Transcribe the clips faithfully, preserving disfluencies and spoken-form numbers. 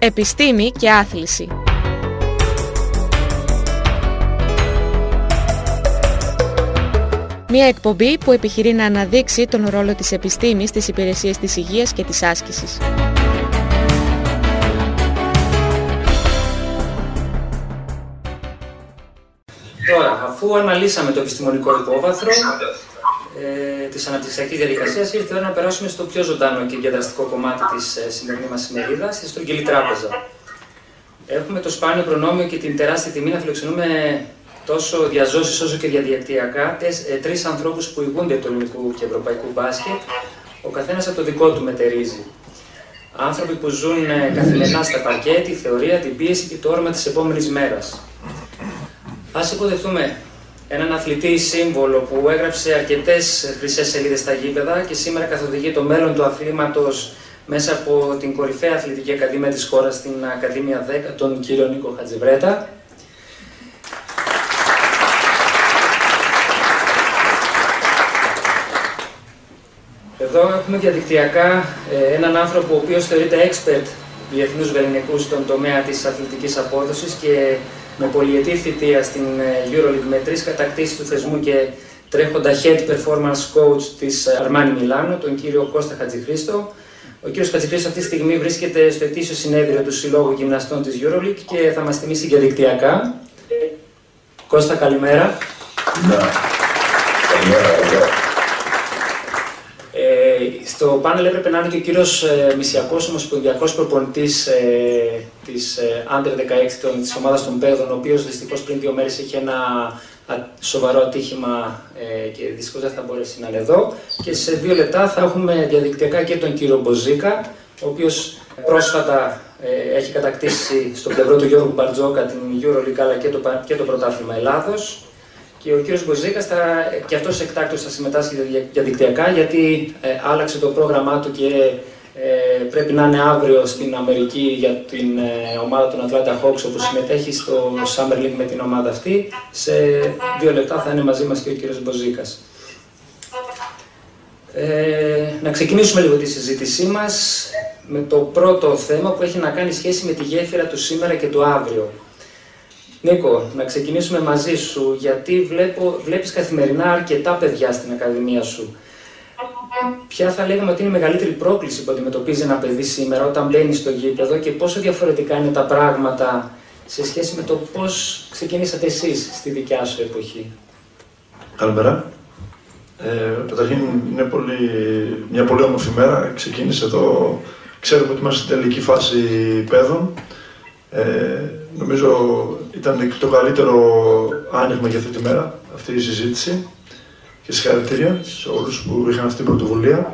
Επιστήμη και άθληση. Μια εκπομπή που επιχειρεί να αναδείξει τον ρόλο της επιστήμης στις υπηρεσίες της υγείας και της άσκησης. Τώρα, αφού αναλύσαμε το επιστημονικό υπόβαθρο ε, της αναπτυξιακής διαδικασίας, ήρθε η ώρα να περάσουμε στο πιο ζωντανό και διαδραστικό κομμάτι της ε, σημερινής μας ημερίδας, στη Στρογγυλή Τράπεζα. Έχουμε το σπάνιο προνόμιο και την τεράστια τιμή να φιλοξενούμε τόσο διαζώσεις όσο και διαδικτυακά ε, τρεις ανθρώπους που ηγούνται του ελληνικού και ευρωπαϊκού μπάσκετ, ο καθένας από το δικό του μετερίζει. Άνθρωποι που ζουν ε, καθημερινά στα παρκέ, τη θεωρία, την πίεση και το όραμα της επόμενης μέρας. Ας υποδεχτούμε έναν αθλητή σύμβολο που έγραψε αρκετές χρυσές σελίδες στα γήπεδα και σήμερα καθοδηγεί το μέλλον του αθλήματος μέσα από την κορυφαία αθλητική ακαδημία της χώρας, την Ακαδημία δέκα, τον κύριο Νίκο Χατζιβρέτα. Εδώ έχουμε διαδικτυακά έναν άνθρωπο ο οποίος θεωρείται expert διεθνούς βεληνικούς στον τομέα της αθλητικής απόδοσης και με πολυετή θητεία στην EuroLeague με τρεις κατακτήσεις του θεσμού και τρέχοντα Head Performance Coach της Armani Μιλάνο, τον κύριο Κώστα Χατζηχρήστο. Ο κύριος Χατζηχρήστο αυτή τη στιγμή βρίσκεται στο ετήσιο συνέδριο του Συλλόγου Γυμναστών της EuroLeague και θα μας τιμήσει διαδικτυακά. Κώστα, καλημέρα. Ναι. Καλημέρα, καλημέρα. Ε, στο πάνελ έπρεπε να είναι και ο κύριος ε, Μησιακός, ομοσπονδιακός προπονητής ε, της ε, Under δεκαέξι των, της ομάδας των Πέδων, ο οποίος δυστυχώς πριν δύο μέρες είχε ένα α, σοβαρό ατύχημα ε, και δυστυχώς δεν θα μπορέσει να είναι εδώ. Και σε δύο λεπτά θα έχουμε διαδικτυακά και τον κύριο Μποζίκα, ο οποίος πρόσφατα ε, έχει κατακτήσει στο πλευρό του Γιώργου Μπαρτζόκα την EuroLeague αλλά και το, και το πρωτάθλημα Ελλάδος. Και ο κύριος Μποζίκας θα, και αυτός εκτάκτως θα συμμετάσχει διαδικτυακά γιατί ε, άλλαξε το πρόγραμμά του και ε, πρέπει να είναι αύριο στην Αμερική για την ε, ομάδα των Atlanta Hawks όπου συμμετέχει στο Summer League με την ομάδα αυτή. Σε δύο λεπτά θα είναι μαζί μας και ο κύριος Μποζίκας. Ε, να ξεκινήσουμε λίγο τη συζήτησή μας με το πρώτο θέμα που έχει να κάνει σχέση με τη γέφυρα του σήμερα και του αύριο. Νίκο, να ξεκινήσουμε μαζί σου, γιατί βλέπω, βλέπεις καθημερινά αρκετά παιδιά στην Ακαδημία σου. Ποια θα λέγαμε ότι είναι η μεγαλύτερη πρόκληση που αντιμετωπίζει ένα παιδί σήμερα όταν μπαίνει στο γήπεδο και πόσο διαφορετικά είναι τα πράγματα σε σχέση με το πώς ξεκινήσατε εσείς στη δικιά σου εποχή. Καλημέρα. Ε, καταρχήν είναι πολύ, μια πολύ όμορφη μέρα. Ξεκίνησε εδώ, ξέρουμε ότι είμαστε στην τελική φάση παιδών. Ε, νομίζω ήταν το καλύτερο άνοιγμα για αυτή τη μέρα, αυτή η συζήτηση και συγχαρητήρια σε όλους που είχαν αυτή την πρωτοβουλία.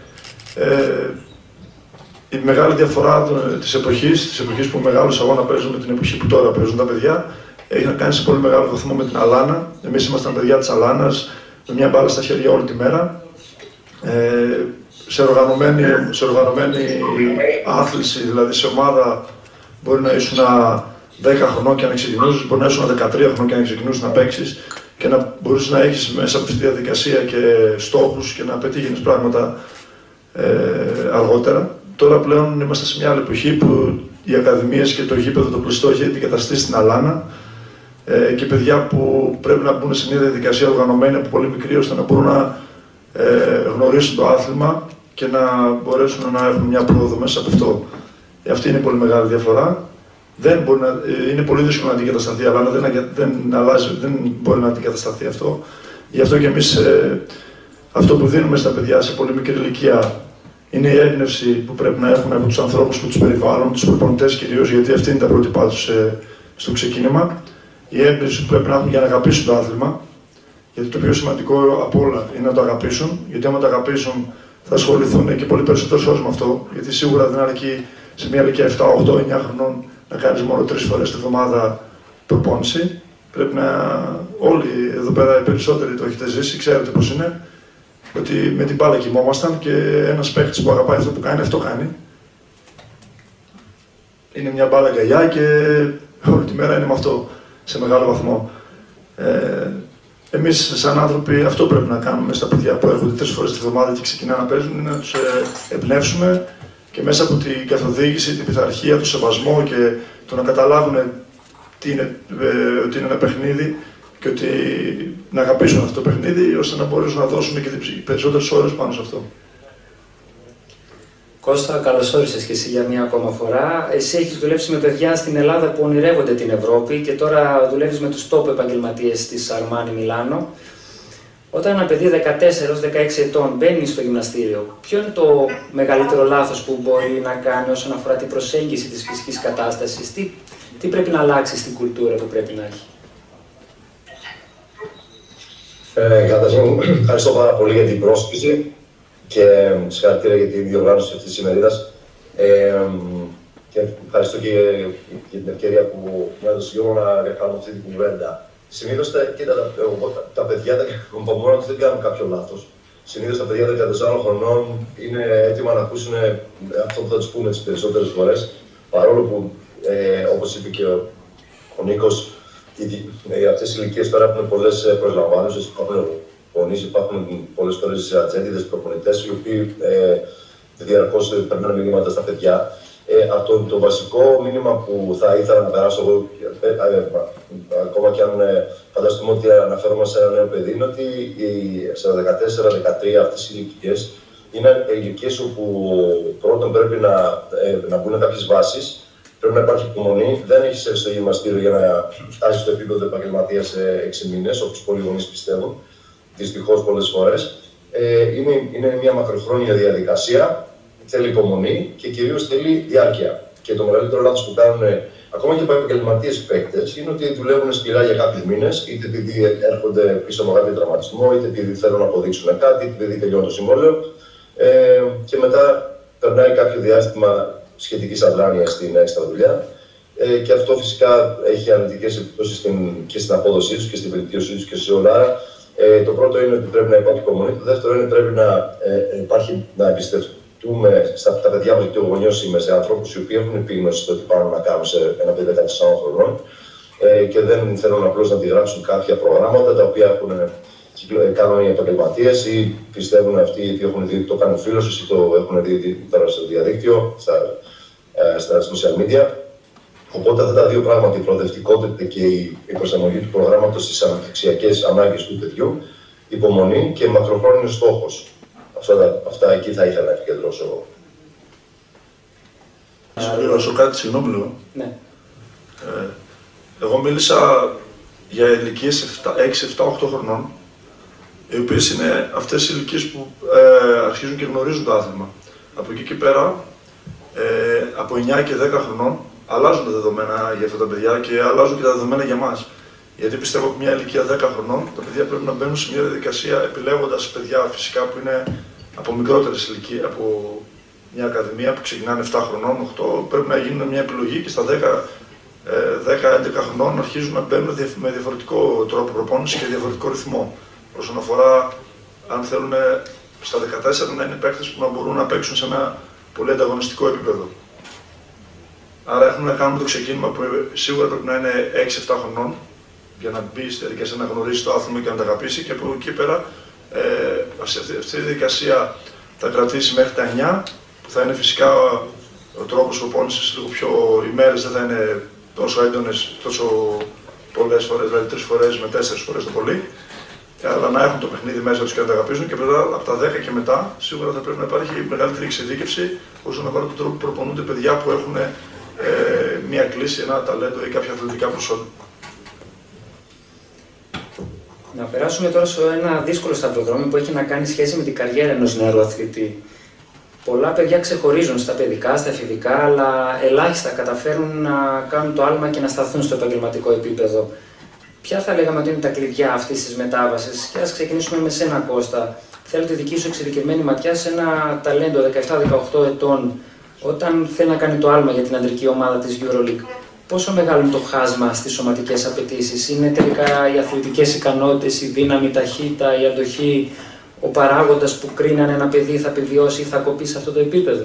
Ε, η μεγάλη διαφορά της εποχής, της εποχής που μεγάλους αγώνα παίζουν με την εποχή που τώρα παίζουν τα παιδιά, έχει να κάνει σε πολύ μεγάλο βαθμό με την αλάνα. Εμείς ήμασταν παιδιά της αλάνας, με μια μπάλα στα χέρια όλη τη μέρα. Ε, σε, οργανωμένη, σε οργανωμένη άθληση, δηλαδή σε ομάδα. Μπορεί να ήσουν δέκα χρονών και να ξεκινούσες, μπορεί να ήσουν δεκατρία χρονών και να ξεκινούσες να παίξεις και να μπορείς να έχεις μέσα από αυτή τη διαδικασία και στόχους και να πετύχεις πράγματα ε, αργότερα. Τώρα πλέον είμαστε σε μια άλλη εποχή που οι ακαδημίες και το γήπεδο το κλειστό έχει αντικαταστήσει στην αλάνα ε, και παιδιά που πρέπει να μπουν σε μια διαδικασία οργανωμένη από πολύ μικρή ώστε να μπορούν να ε, γνωρίσουν το άθλημα και να μπορέσουν να έχουν μια πρόοδο μέσα από αυτό. Αυτή είναι πολύ μεγάλη διαφορά. Δεν μπορεί να, είναι πολύ δύσκολο να αντικατασταθεί, αλλά δεν, δεν, αλλάζει, δεν μπορεί να αντικατασταθεί αυτό. Γι' αυτό και εμείς ε, αυτό που δίνουμε στα παιδιά σε πολύ μικρή ηλικία είναι η έμπνευση που πρέπει να έχουν από τους ανθρώπους που τους περιβάλλουν, τους προπονητές κυρίως, γιατί αυτή είναι τα πρότυπά τους ε, στο ξεκίνημα. Η έμπνευση που πρέπει να έχουν για να αγαπήσουν το άθλημα. Γιατί το πιο σημαντικό από όλα είναι να το αγαπήσουν. Γιατί άμα το αγαπήσουν θα ασχοληθούν και πολύ περισσότερο όσο με αυτό. Γιατί σίγουρα δεν αρκεί σε μια ηλικία επτά, οκτώ, εννιά χρονών να κάνεις μόνο τρεις φορές τη εβδομάδα προπόνηση. Πρέπει να όλοι εδώ πέρα οι περισσότεροι το έχετε ζήσει, ξέρετε πώς είναι. Ότι με την μπάλα κοιμόμασταν και ένας παίκτης που αγαπάει αυτό που κάνει, αυτό κάνει. Είναι μια μπάλα αγκαλιά και όλη τη μέρα είναι με αυτό σε μεγάλο βαθμό. Ε, εμείς σαν άνθρωποι αυτό πρέπει να κάνουμε στα παιδιά που έρχονται τρεις φορές τη εβδομάδα και ξεκινάνε να παίζουν, είναι να τους εμπνεύσουμε και μέσα από την καθοδήγηση, την πειθαρχία, τον σεβασμό και το να καταλάβουν τι είναι, ε, ότι είναι ένα παιχνίδι και ότι να αγαπήσουν αυτό το παιχνίδι, ώστε να μπορέσουν να δώσουν και περισσότερες ώρες πάνω σε αυτό. Κώστα, καλώς όρισες και εσύ για μια ακόμα φορά. Εσύ έχεις δουλέψει με παιδιά στην Ελλάδα που ονειρεύονται την Ευρώπη και τώρα δουλεύεις με τους top επαγγελματίες της Αρμάνι Μιλάνο. Όταν ένα παιδί δεκατέσσερα έως δεκαέξι ετών μπαίνει στο γυμναστήριο, ποιο είναι το μεγαλύτερο λάθος που μπορεί να κάνει όσον αφορά την προσέγγιση της φυσικής κατάστασης, τι, τι πρέπει να αλλάξει στην κουλτούρα που πρέπει να έχει? Ε, Καταρχήν, ευχαριστώ πάρα πολύ για την πρόσκληση και συγχαρητήρια για την διοργάνωση αυτής της ημερίδας. Ε, και ευχαριστώ και για την ευκαιρία που μου έδωσε Γιώργο να κάνουμε αυτή την κουβέντα. Συνήθως τα, κοίτα, τα, τα παιδιά από μόνα τους δεν κάνουν κάποιο λάθος. Συνήθως τα παιδιά δεκατεσσάρων χρονών είναι έτοιμα να ακούσουν αυτό που θα τους πούνε τις περισσότερες φορές. Παρόλο που, ε, όπως είπε και ο, ο Νίκος, ε, αυτές οι ηλικίες τώρα έχουν πολλές προσλαμβάνωσες, υπάρχουν γονείς, υπάρχουν πολλές φορές ατζέντιδες προπονητές, οι οποίοι ε, διαρκώς περνάνε μηνύματα στα παιδιά. Ε, αυτό το βασικό μήνυμα που θα ήθελα να περάσω εγώ, ε, ε, ε, ακόμα και αν ε, φανταστούμε ότι αναφέρομαι σε ένα νέο παιδί, είναι ότι στα δεκατέσσερα δεκατρία αυτές οι ηλικίες είναι ηλικίες όπου πρώτον πρέπει να, ε, να μπουν κάποιες βάσεις, πρέπει να υπάρχει υπομονή. Δεν έχεις έρθει στο γυμναστήριο για να φτάσεις στο επίπεδο επαγγελματία σε έξι μήνες, όπως πολλοί γονείς πιστεύουν, δυστυχώς πολλές φορές. Ε, είναι, είναι μια μακροχρόνια διαδικασία. Θέλει υπομονή και κυρίως θέλει διάρκεια. Και το μεγαλύτερο λάθος που κάνουν ακόμα και οι επαγγελματίες παίκτες είναι ότι δουλεύουν σκληρά για κάποιους μήνες, είτε επειδή έρχονται πίσω από κάποιο τραυματισμό, είτε επειδή θέλουν να αποδείξουν κάτι, είτε επειδή τελειώνει το συμβόλαιο. Ε, και μετά περνάει κάποιο διάστημα σχετικής αδράνειας στην έξτρα δουλειά. Ε, και αυτό φυσικά έχει αρνητικές επιπτώσεις στην, και στην απόδοσή τους και στην βελτίωσή τους και σε όλα. Ε, το πρώτο είναι ότι πρέπει να υπάρχει υπομονή. Το δεύτερο είναι ότι πρέπει να, ε, υπάρχει, να εμπιστευτούν. Στα τα παιδιά μου, γιατί ο γονιός είμαι, σε ανθρώπους οι οποίοι έχουν επίγνωση στο τι πάνε να κάνουν σε ένα παιδί δεκατεσσάρων χρονών ε, και δεν θέλουν απλώς να αντιγράψουν κάποια προγράμματα τα οποία έχουν, κάνουν οι επαγγελματίες ή πιστεύουν αυτοί ότι έχουν δει, το κάνουν φίλους ή το έχουν δει τώρα στο διαδίκτυο, στα, ε, στα social media. Οπότε αυτά τα δύο πράγματα, η προοδευτικότητα και η προσαρμογή του προγράμματος στις αναπτυξιακές ανάγκες του παιδιού, υπομονή και μακροχρόνιος στόχος. Αυτά, αυτά εκεί θα ήθελα να επικεντρώσω εγώ. Συμπληρώσω κάτι, συγγνώμη λίγο. Ναι. Ε, εγώ μίλησα για ηλικίες έξι, επτά, οκτώ χρονών, οι οποίες είναι αυτές οι ηλικίες που ε, αρχίζουν και γνωρίζουν το άθλημα. Από εκεί και πέρα, ε, από εννιά και δέκα χρονών, αλλάζουν τα δεδομένα για αυτά τα παιδιά και αλλάζουν και τα δεδομένα για μας. Γιατί πιστεύω ότι μια ηλικία δέκα χρονών τα παιδιά πρέπει να μπαίνουν σε μια διαδικασία επιλέγοντας παιδιά φυσικά που είναι από μικρότερες ηλικίες, από μια ακαδημία που ξεκινάνε επτά χρονών, οκτώ, πρέπει να γίνουν μια επιλογή και στα δέκα έντεκα χρονών αρχίζουν να μπαίνουν με διαφορετικό τρόπο προπόνηση και διαφορετικό ρυθμό. Όσον αφορά αν θέλουν στα δεκατέσσερα να είναι παίκτες που να μπορούν να παίξουν σε ένα πολύ ανταγωνιστικό επίπεδο. Άρα έχουν να κάνουν το ξεκίνημα που σίγουρα πρέπει να είναι έξι επτά χρονών, για να μπει στη διαδικασία να γνωρίσει το άθλημα και να τα αγαπήσει, και από εκεί πέρα ε, αυτή, αυτή η διαδικασία θα κρατήσει μέχρι τα εννιά, που θα είναι φυσικά ο τρόπος προπόνησης λίγο πιο, οι μέρες δεν θα είναι τόσο έντονες, τόσο πολλές φορές, δηλαδή τρεις φορές με τέσσερις φορές το πολύ, αλλά να έχουν το παιχνίδι μέσα τους και να τα αγαπήσουν, και μετά από τα δέκα και μετά σίγουρα θα πρέπει να υπάρχει μεγαλύτερη εξειδίκευση όσον αφορά τον τρόπο που προπονούνται παιδιά που έχουν ε, μια κλίση, ένα ταλέντο ή κάποια αθλητικά προσόντα. Να περάσουμε τώρα σε ένα δύσκολο σταυροδρόμιο που έχει να κάνει σχέση με την καριέρα ενός νεαρού αθλητή. Πολλά παιδιά ξεχωρίζουν στα παιδικά, στα εφηβικά, αλλά ελάχιστα καταφέρουν να κάνουν το άλμα και να σταθούν στο επαγγελματικό επίπεδο. Ποια θα λέγαμε ότι είναι τα κλειδιά αυτής της μετάβασης? Και ας ξεκινήσουμε με σένα, Κώστα. Θέλω τη δική σου εξειδικευμένη ματιά σε ένα ταλέντο δεκαεπτά δεκαοκτώ ετών, όταν θέλει να κάνει το άλμα για την αντρική ομάδα της EuroLeague. Πόσο μεγάλο είναι το χάσμα στις σωματικές απαιτήσεις? Είναι τελικά οι αθλητικές ικανότητες, η δύναμη, η ταχύτητα, η αντοχή, ο παράγοντας που κρίνει αν ένα παιδί θα επιβιώσει ή θα κοπεί σε αυτό το επίπεδο?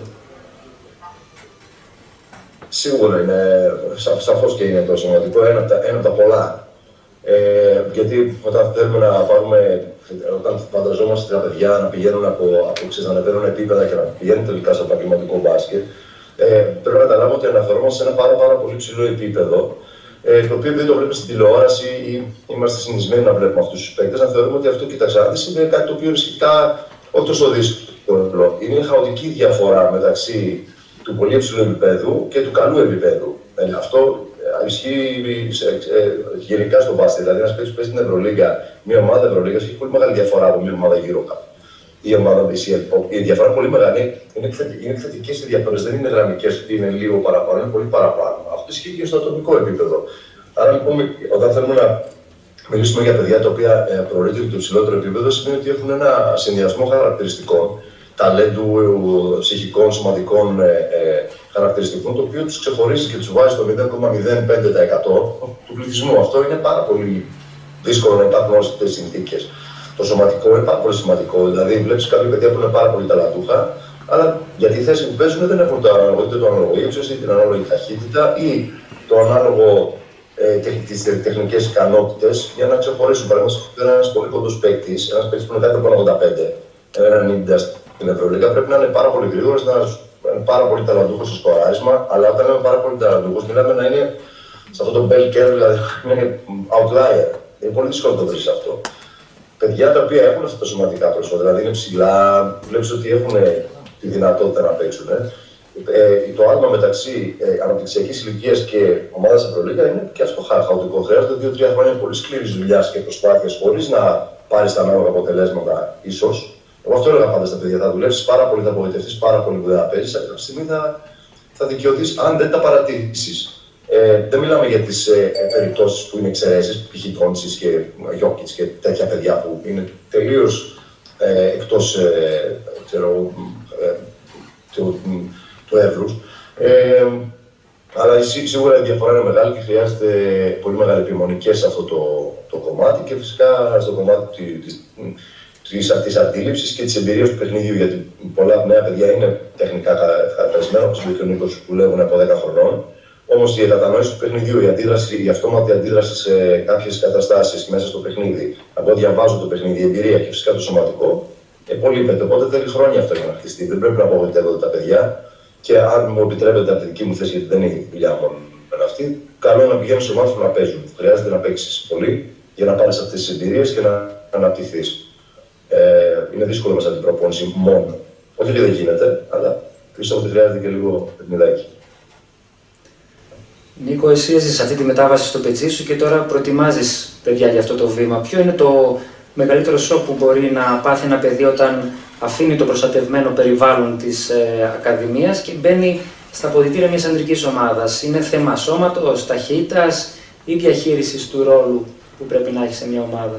Σίγουρα είναι, σαφώς και είναι το σωματικό, ένα από τα, ένα από τα πολλά. Ε, γιατί όταν θέλουμε να πάρουμε όταν φανταζόμαστε τα παιδιά να πηγαίνουν από, από ξέρεις, να ανεβαίνουν επίπεδα και να πηγαίνουν τελικά στο επαγγελματικό μπάσκετ, ε, πρέπει να καταλάβω ότι αναφερόμαστε σε ένα πάρα, πάρα πολύ ψηλό επίπεδο, ε, το οποίο επειδή το βλέπουμε στην τηλεόραση ή είμαστε συνηθισμένοι να βλέπουμε αυτούς τους παίκτες, να θεωρούμε ότι αυτό, κοίταξε, είναι κάτι το οποίο είναι σχετικά όχι τόσο δύσκολο. Είναι η χαοτική διαφορά μεταξύ του πολύ υψηλού επίπεδου και του καλού επίπεδου. Ε, αυτό ισχύει γενικά στον μπάσκετ. Δηλαδή, ένα παίκτη που παίζει στην Ευρωλίγκα, μια ομάδα Ευρωλίγκα έχει πολύ μεγάλη διαφορά από μια ομάδα EuroCup. Η ομάδα η διαφορά είναι πολύ μεγάλη, είναι εκθετικές οι διαφορές, δεν είναι γραμμικές, είναι λίγο παραπάνω, είναι πολύ παραπάνω. Αυτό ισχύει και στο ατομικό επίπεδο. Άρα, λοιπόν, όταν θέλουμε να μιλήσουμε για παιδιά τα οποία προορίζονται το υψηλότερο επίπεδο, σημαίνει ότι έχουν ένα συνδυασμό χαρακτηριστικών, ταλέντου, ψυχικών, σωματικών ε, ε, χαρακτηριστικών, το οποίο τους ξεχωρίζει και τους βάζει στο μηδέν κόμμα μηδέν πέντε τοις εκατό του πληθυσμού. Αυτό είναι πάρα πολύ δύσκολο να υπάρχουν όλες αυτές τις συνθήκες. Το σωματικό είναι πάρα πολύ σημαντικό. Δηλαδή, βλέπεις κάποια παιδιά που είναι πάρα πολύ ταλαντούχα, αλλά για τη θέση που παίζουν δεν έχουν το ανάλογο, είτε το ανάλογο ύψος, είτε την ανάλογη ταχύτητα ή το ανάλογο ε, τις τεχνικές ικανότητες για να ξεχωρίσουν. Παραδείγματος, ένας πολύ κοντός παίκτης, ένας παίκτης που είναι κάτω από ογδόντα πέντε, ενενήντα στην Ευρωλίγκα, πρέπει να είναι πάρα πολύ γρήγορος, να είναι πάρα πολύ ταλαντούχος στο σκοράρισμα, αλλά όταν λέμε πάρα πολύ ταλαντούχος, μιλάμε να είναι σε αυτό το bell curve, δηλαδή να είναι outlier. Είναι πολύ δύσκολο να το βρεις αυτό. Παιδιά τα οποία έχουν αυτά τα σωματικά προσόντα, δηλαδή είναι ψηλά, βλέπεις ότι έχουν τη δυνατότητα να παίξουν. Ε. Ε, το άλμα μεταξύ ε, αναπτυξιακής ηλικίας και ομάδας Ευρωλίγκα είναι και αυτό χαοτικό. Χρειάζεται δύο τρία χρόνια πολύ σκληρής δουλειάς και προσπάθειας χωρίς να πάρεις τα ανάλογα αποτελέσματα, ίσως. Εγώ αυτό έλεγα πάντα στα παιδιά: θα δουλέψεις πάρα πολύ, θα απογοητευτείς πάρα πολύ που δεν θα παίζεις. Αυτή τη στιγμή θα, θα δικαιωθείς αν δεν τα παρατηρήσεις. Ε, δεν μιλάμε για τις ε, ε, περιπτώσεις που είναι εξαιρέσεις, π.χ. Ντόντσιτς και Γιόκιτς και τέτοια παιδιά που είναι τελείως ε, εκτός ε, ξέρω, ε, του, του εύρους. Ε, αλλά σίγουρα η διαφορά είναι μεγάλη και χρειάζεται πολύ μεγάλη επιμονή και σε αυτό το, το κομμάτι και φυσικά στο κομμάτι της, της, της αντίληψης και της εμπειρίας του παιχνιδιού. Γιατί πολλά νέα παιδιά είναι τεχνικά χαρακτηρισμένα, όπως είπε και ο Νίκος, που δουλεύουν από δέκα χρονών. Όμως η κατανόηση του παιχνιδιού, η, αντίδραση, η αυτόματη αντίδραση σε κάποιες καταστάσεις μέσα στο παιχνίδι, από ό,τι διαβάζω το παιχνίδι, η εμπειρία και φυσικά το σωματικό, υπολείπεται. Οπότε θέλει χρόνια αυτό για να χτιστεί. Δεν πρέπει να απογοητεύονται τα παιδιά. Και αν μου επιτρέπετε από τη δική μου θέση, γιατί δεν είναι η δουλειά μου με αυτή, καλό είναι να πηγαίνουν σε ομάδες που να παίζουν. Χρειάζεται να παίξεις πολύ για να πάρεις αυτές τις εμπειρίες και να αναπτυχθείς. Ε, είναι δύσκολο μέσα την προπόνηση μόνο. Όχι ότι δεν γίνεται, αλλά πιστεύω ότι χρειάζεται και λίγο παιχνιδάκι. Νίκο, εσύ έζησες αυτή τη μετάβαση στο πετσί σου και τώρα προετοιμάζεις παιδιά για αυτό το βήμα. Ποιο είναι το μεγαλύτερο σοκ που μπορεί να πάθει ένα παιδί όταν αφήνει το προστατευμένο περιβάλλον της ε, Ακαδημίας και μπαίνει στα αποδυτήρια μιας ανδρικής ομάδας? Είναι θέμα σώματος, ταχύτητας ή διαχείρισης του ρόλου που πρέπει να έχει σε μια ομάδα?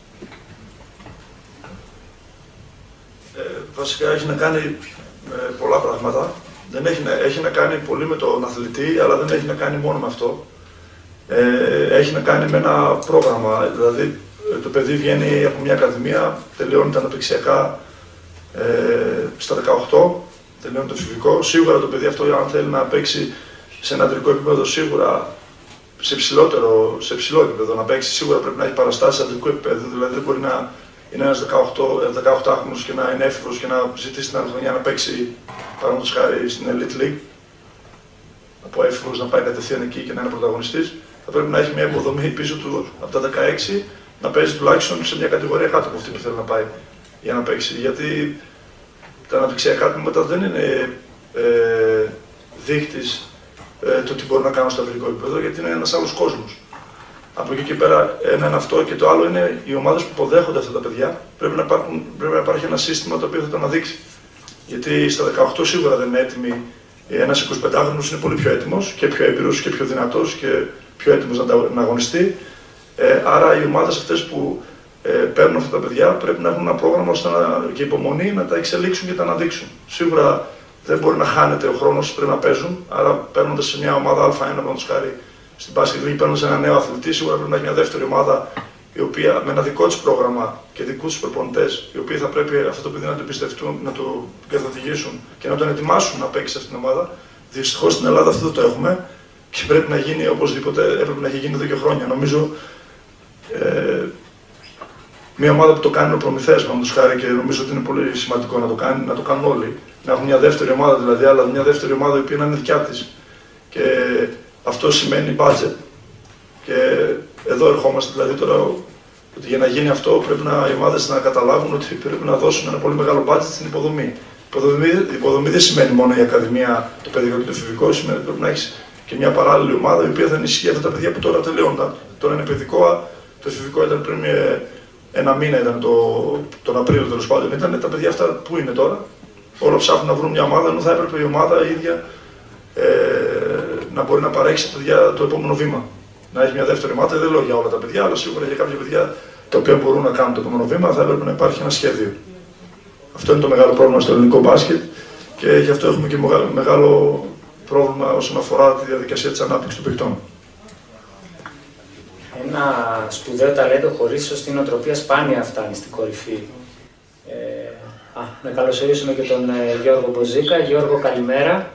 Ε, βασικά έχει να κάνει με πολλά πράγματα. Δεν έχει, να, έχει να κάνει πολύ με τον αθλητή, αλλά δεν έχει να κάνει μόνο με αυτό. Ε, έχει να κάνει με ένα πρόγραμμα. Δηλαδή, το παιδί βγαίνει από μια ακαδημία, τελειώνει τα αναπτυξιακά ε, στα δεκαοκτώ, τελειώνει το φυσικό. Σίγουρα το παιδί αυτό, αν θέλει να παίξει σε ένα αντρικό επίπεδο, σίγουρα σε, ψηλότερο, σε ψηλό επίπεδο να παίξει, σίγουρα πρέπει να έχει παραστάσεις αντρικού επίπεδου. Δηλαδή, δεν μπορεί να είναι ένας δεκαοκτάχρονος και να είναι έφηβος και να ζητήσει την άλλη χρονιά να παίξει, παραδείγματος χάρη, στην Elite League. Από έφηβος να πάει κατευθείαν εκεί και να είναι πρωταγωνιστής. Θα πρέπει να έχει μια υποδομή πίσω του από τα δεκαέξι να παίζει τουλάχιστον σε μια κατηγορία κάτω από αυτή που θέλει να πάει για να παίξει. Γιατί τα αναπτυξιακά τμήματα δεν είναι ε, δείκτης ε, το τι μπορεί να κάνω στο ανδρικό επίπεδο, γιατί είναι ένας άλλος κόσμος. Από εκεί και πέρα, ένα είναι αυτό και το άλλο είναι οι ομάδες που υποδέχονται αυτά τα παιδιά. Πρέπει να, υπάρχουν, πρέπει να υπάρχει ένα σύστημα το οποίο θα το αναδείξει. Γιατί στα δεκαοκτώ σίγουρα δεν είναι έτοιμοι. Ένας εικοσιπεντάχρονος είναι πολύ πιο έτοιμος και πιο έμπειρος και πιο δυνατός και πιο έτοιμος να, να αγωνιστεί. Ε, άρα οι ομάδες αυτές που ε, παίρνουν αυτά τα παιδιά πρέπει να έχουν ένα πρόγραμμα ώστε να, και υπομονή να τα εξελίξουν και τα αναδείξουν. Σίγουρα δεν μπορεί να χάνεται ο χρόνος, πρέπει να παίζουν. Άρα παίρνοντας σε μια ομάδα Α1, παραδείγματος χάρη, στην Basket League, παίρνοντας ένα νέο αθλητή, σίγουρα πρέπει να έχει μια δεύτερη ομάδα η οποία, με ένα δικό της πρόγραμμα και δικούς τους προπονητές, οι οποίοι θα πρέπει αυτό το παιδί να το εμπιστευτούν, να το καθοδηγήσουν και να τον ετοιμάσουν να παίξει σε αυτήν την ομάδα. Δυστυχώς στην Ελλάδα αυτό δεν το έχουμε και πρέπει να γίνει οπωσδήποτε, έπρεπε να έχει γίνει εδώ και χρόνια. Νομίζω ε, Μια ομάδα που το κάνει είναι ο Προμηθέας, με τους χάρη, και νομίζω ότι είναι πολύ σημαντικό να το, κάνει, να το κάνουν όλοι. Να έχουν μια δεύτερη ομάδα δηλαδή, αλλά μια δεύτερη ομάδα η οποία να είναι δικιά της. Και αυτό σημαίνει budget. Και εδώ ερχόμαστε δηλαδή τώρα, ότι για να γίνει αυτό πρέπει να, οι ομάδες να καταλάβουν ότι πρέπει να δώσουν ένα πολύ μεγάλο budget στην υποδομή. Η υποδομή, η υποδομή δεν σημαίνει μόνο η ακαδημία, το παιδικό και το εφηβικό, σημαίνει ότι πρέπει να έχει και μια παράλληλη ομάδα η οποία θα ενισχύει αυτά τα παιδιά που τώρα τελειώνουν. Τώρα είναι παιδικό, το εφηβικό ήταν πριν ένα μήνα, ήταν το, τον Απρίλιο τέλος πάντων. Ήταν τα παιδιά αυτά που είναι τώρα. Όλα ψάχνουν να βρουν μια ομάδα, ενώ θα έπρεπε η ομάδα η ίδια ε, να μπορεί να παρέχει στα παιδιά το επόμενο βήμα. Να έχει μια δεύτερη ομάδα, δεν λέω για όλα τα παιδιά, αλλά σίγουρα για κάποια παιδιά τα οποία μπορούν να κάνουν το επόμενο βήμα θα έπρεπε να υπάρχει ένα σχέδιο. Αυτό είναι το μεγάλο πρόβλημα στο ελληνικό μπάσκετ και γι' αυτό έχουμε και μεγάλο πρόβλημα όσον αφορά τη διαδικασία της ανάπτυξης των παικτών. Ένα σπουδαίο ταλέντο χωρίς σωστή νοοτροπία σπάνια φτάνει στην κορυφή. Ε, α, να καλωσορίσουμε και τον ε, Γιώργο Μποζίκα. Γιώργο, καλημέρα.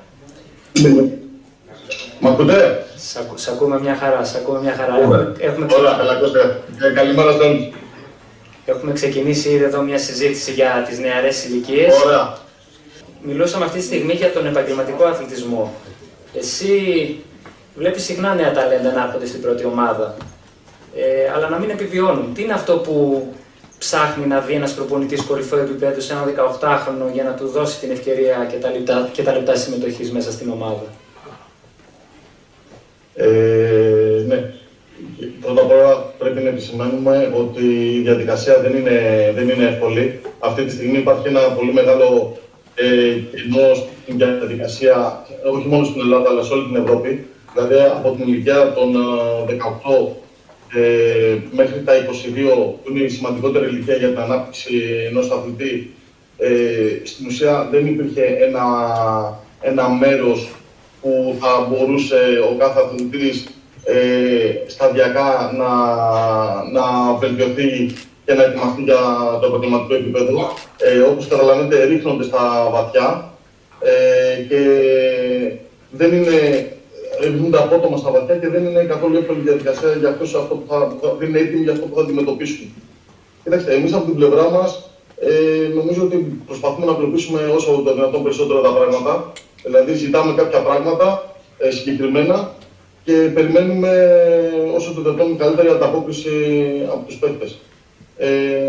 Μ' ακούτε? Σ' ακού, σ' ακούμε μια χαρά, σ' ακούμε μια χαρά. Έχουμε, έχουμε Όλα, καλά, ε, καλημέρα στον. Έχουμε ξεκινήσει ήδη εδώ μια συζήτηση για τις νεαρές ηλικίες. Ωραία. Μιλούσαμε αυτή τη στιγμή για τον επαγγελματικό αθλητισμό. Εσύ βλέπεις συχνά νέα ταλέντα να έρχονται στην πρώτη ομάδα, ε, αλλά να μην επιβιώνουν. Τι είναι αυτό που ψάχνει να δει ένας προπονητής κορυφαίου επίπεδου σε ένα δεκαοκτάχρονο για να του δώσει την ευκαιρία και τα λεπτά, και τα λεπτά συμμετοχής μέσα στην ομάδα? Ε, ναι. Πρώτα απ' όλα πρέπει να επισημάνουμε ότι η διαδικασία δεν είναι, δεν είναι εύκολη. Αυτή τη στιγμή υπάρχει ένα πολύ μεγάλο ε, κενό στην διαδικασία, όχι μόνο στην Ελλάδα αλλά σε όλη την Ευρώπη. Δηλαδή από την ηλικία των δεκαοκτώ ε, μέχρι τα είκοσι δύο, που είναι η σημαντικότερη ηλικία για την ανάπτυξη ενός αθλητή, ε, στην ουσία δεν υπήρχε ένα, ένα μέρος που θα μπορούσε ο κάθε αθλητής ε, σταδιακά να, να βελτιωθεί και να ετοιμαστεί για το επαγγελματικό επίπεδο. Ε, όπως καταλαβαίνετε, ρίχνονται στα βαθιά ε, και δεν είναι, ρίχνονται απότομα στα βαθιά και δεν είναι καθόλου εύκολη διαδικασία για αυτούς αυτό που θα, δεν είναι έτοιμοι για αυτό που θα αντιμετωπίσουν. Κοιτάξτε, εμείς από την πλευρά μας ε, νομίζω ότι προσπαθούμε να απλοποιήσουμε όσο το δυνατόν περισσότερα τα πράγματα. Δηλαδή, ζητάμε κάποια πράγματα ε, συγκεκριμένα και περιμένουμε όσο το δυνατόν καλύτερη ανταπόκριση από τους παίκτες. Ε,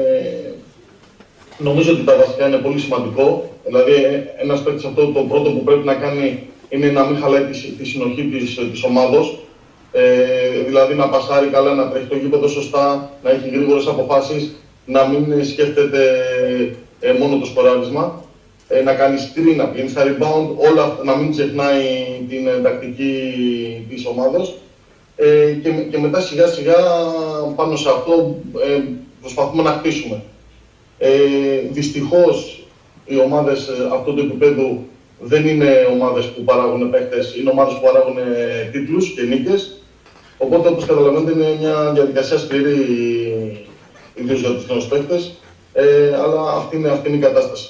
νομίζω ότι τα βασικά είναι πολύ σημαντικό. Δηλαδή, ένας παίκτης αυτό το πρώτο που πρέπει να κάνει είναι να μην χαλάει τη, τη συνοχή της, της ομάδος. Ε, δηλαδή, να πασάρει καλά, να τρέχει το γήπεδο σωστά, να έχει γρήγορες αποφάσεις, να μην σκέφτεται ε, μόνο το σκοράρισμα. Ε, να κάνει screen, να πηγαίνει στα rebound, όλα, να μην ξεχνάει την ε, τακτική της ομάδας. Ε, και, και μετά σιγά σιγά πάνω σε αυτό ε, προσπαθούμε να χτίσουμε. Ε, δυστυχώς οι ομάδες αυτού του επίπεδου δεν είναι ομάδες που παράγουν παίκτες, είναι ομάδες που παράγουν ε, τίτλους και νίκες. Οπότε, όπως καταλαβαίνετε, είναι μια διαδικασία σκληρή, ιδίως για τους νέους παίκτες, ε, αλλά αυτή είναι, αυτή είναι η κατάσταση.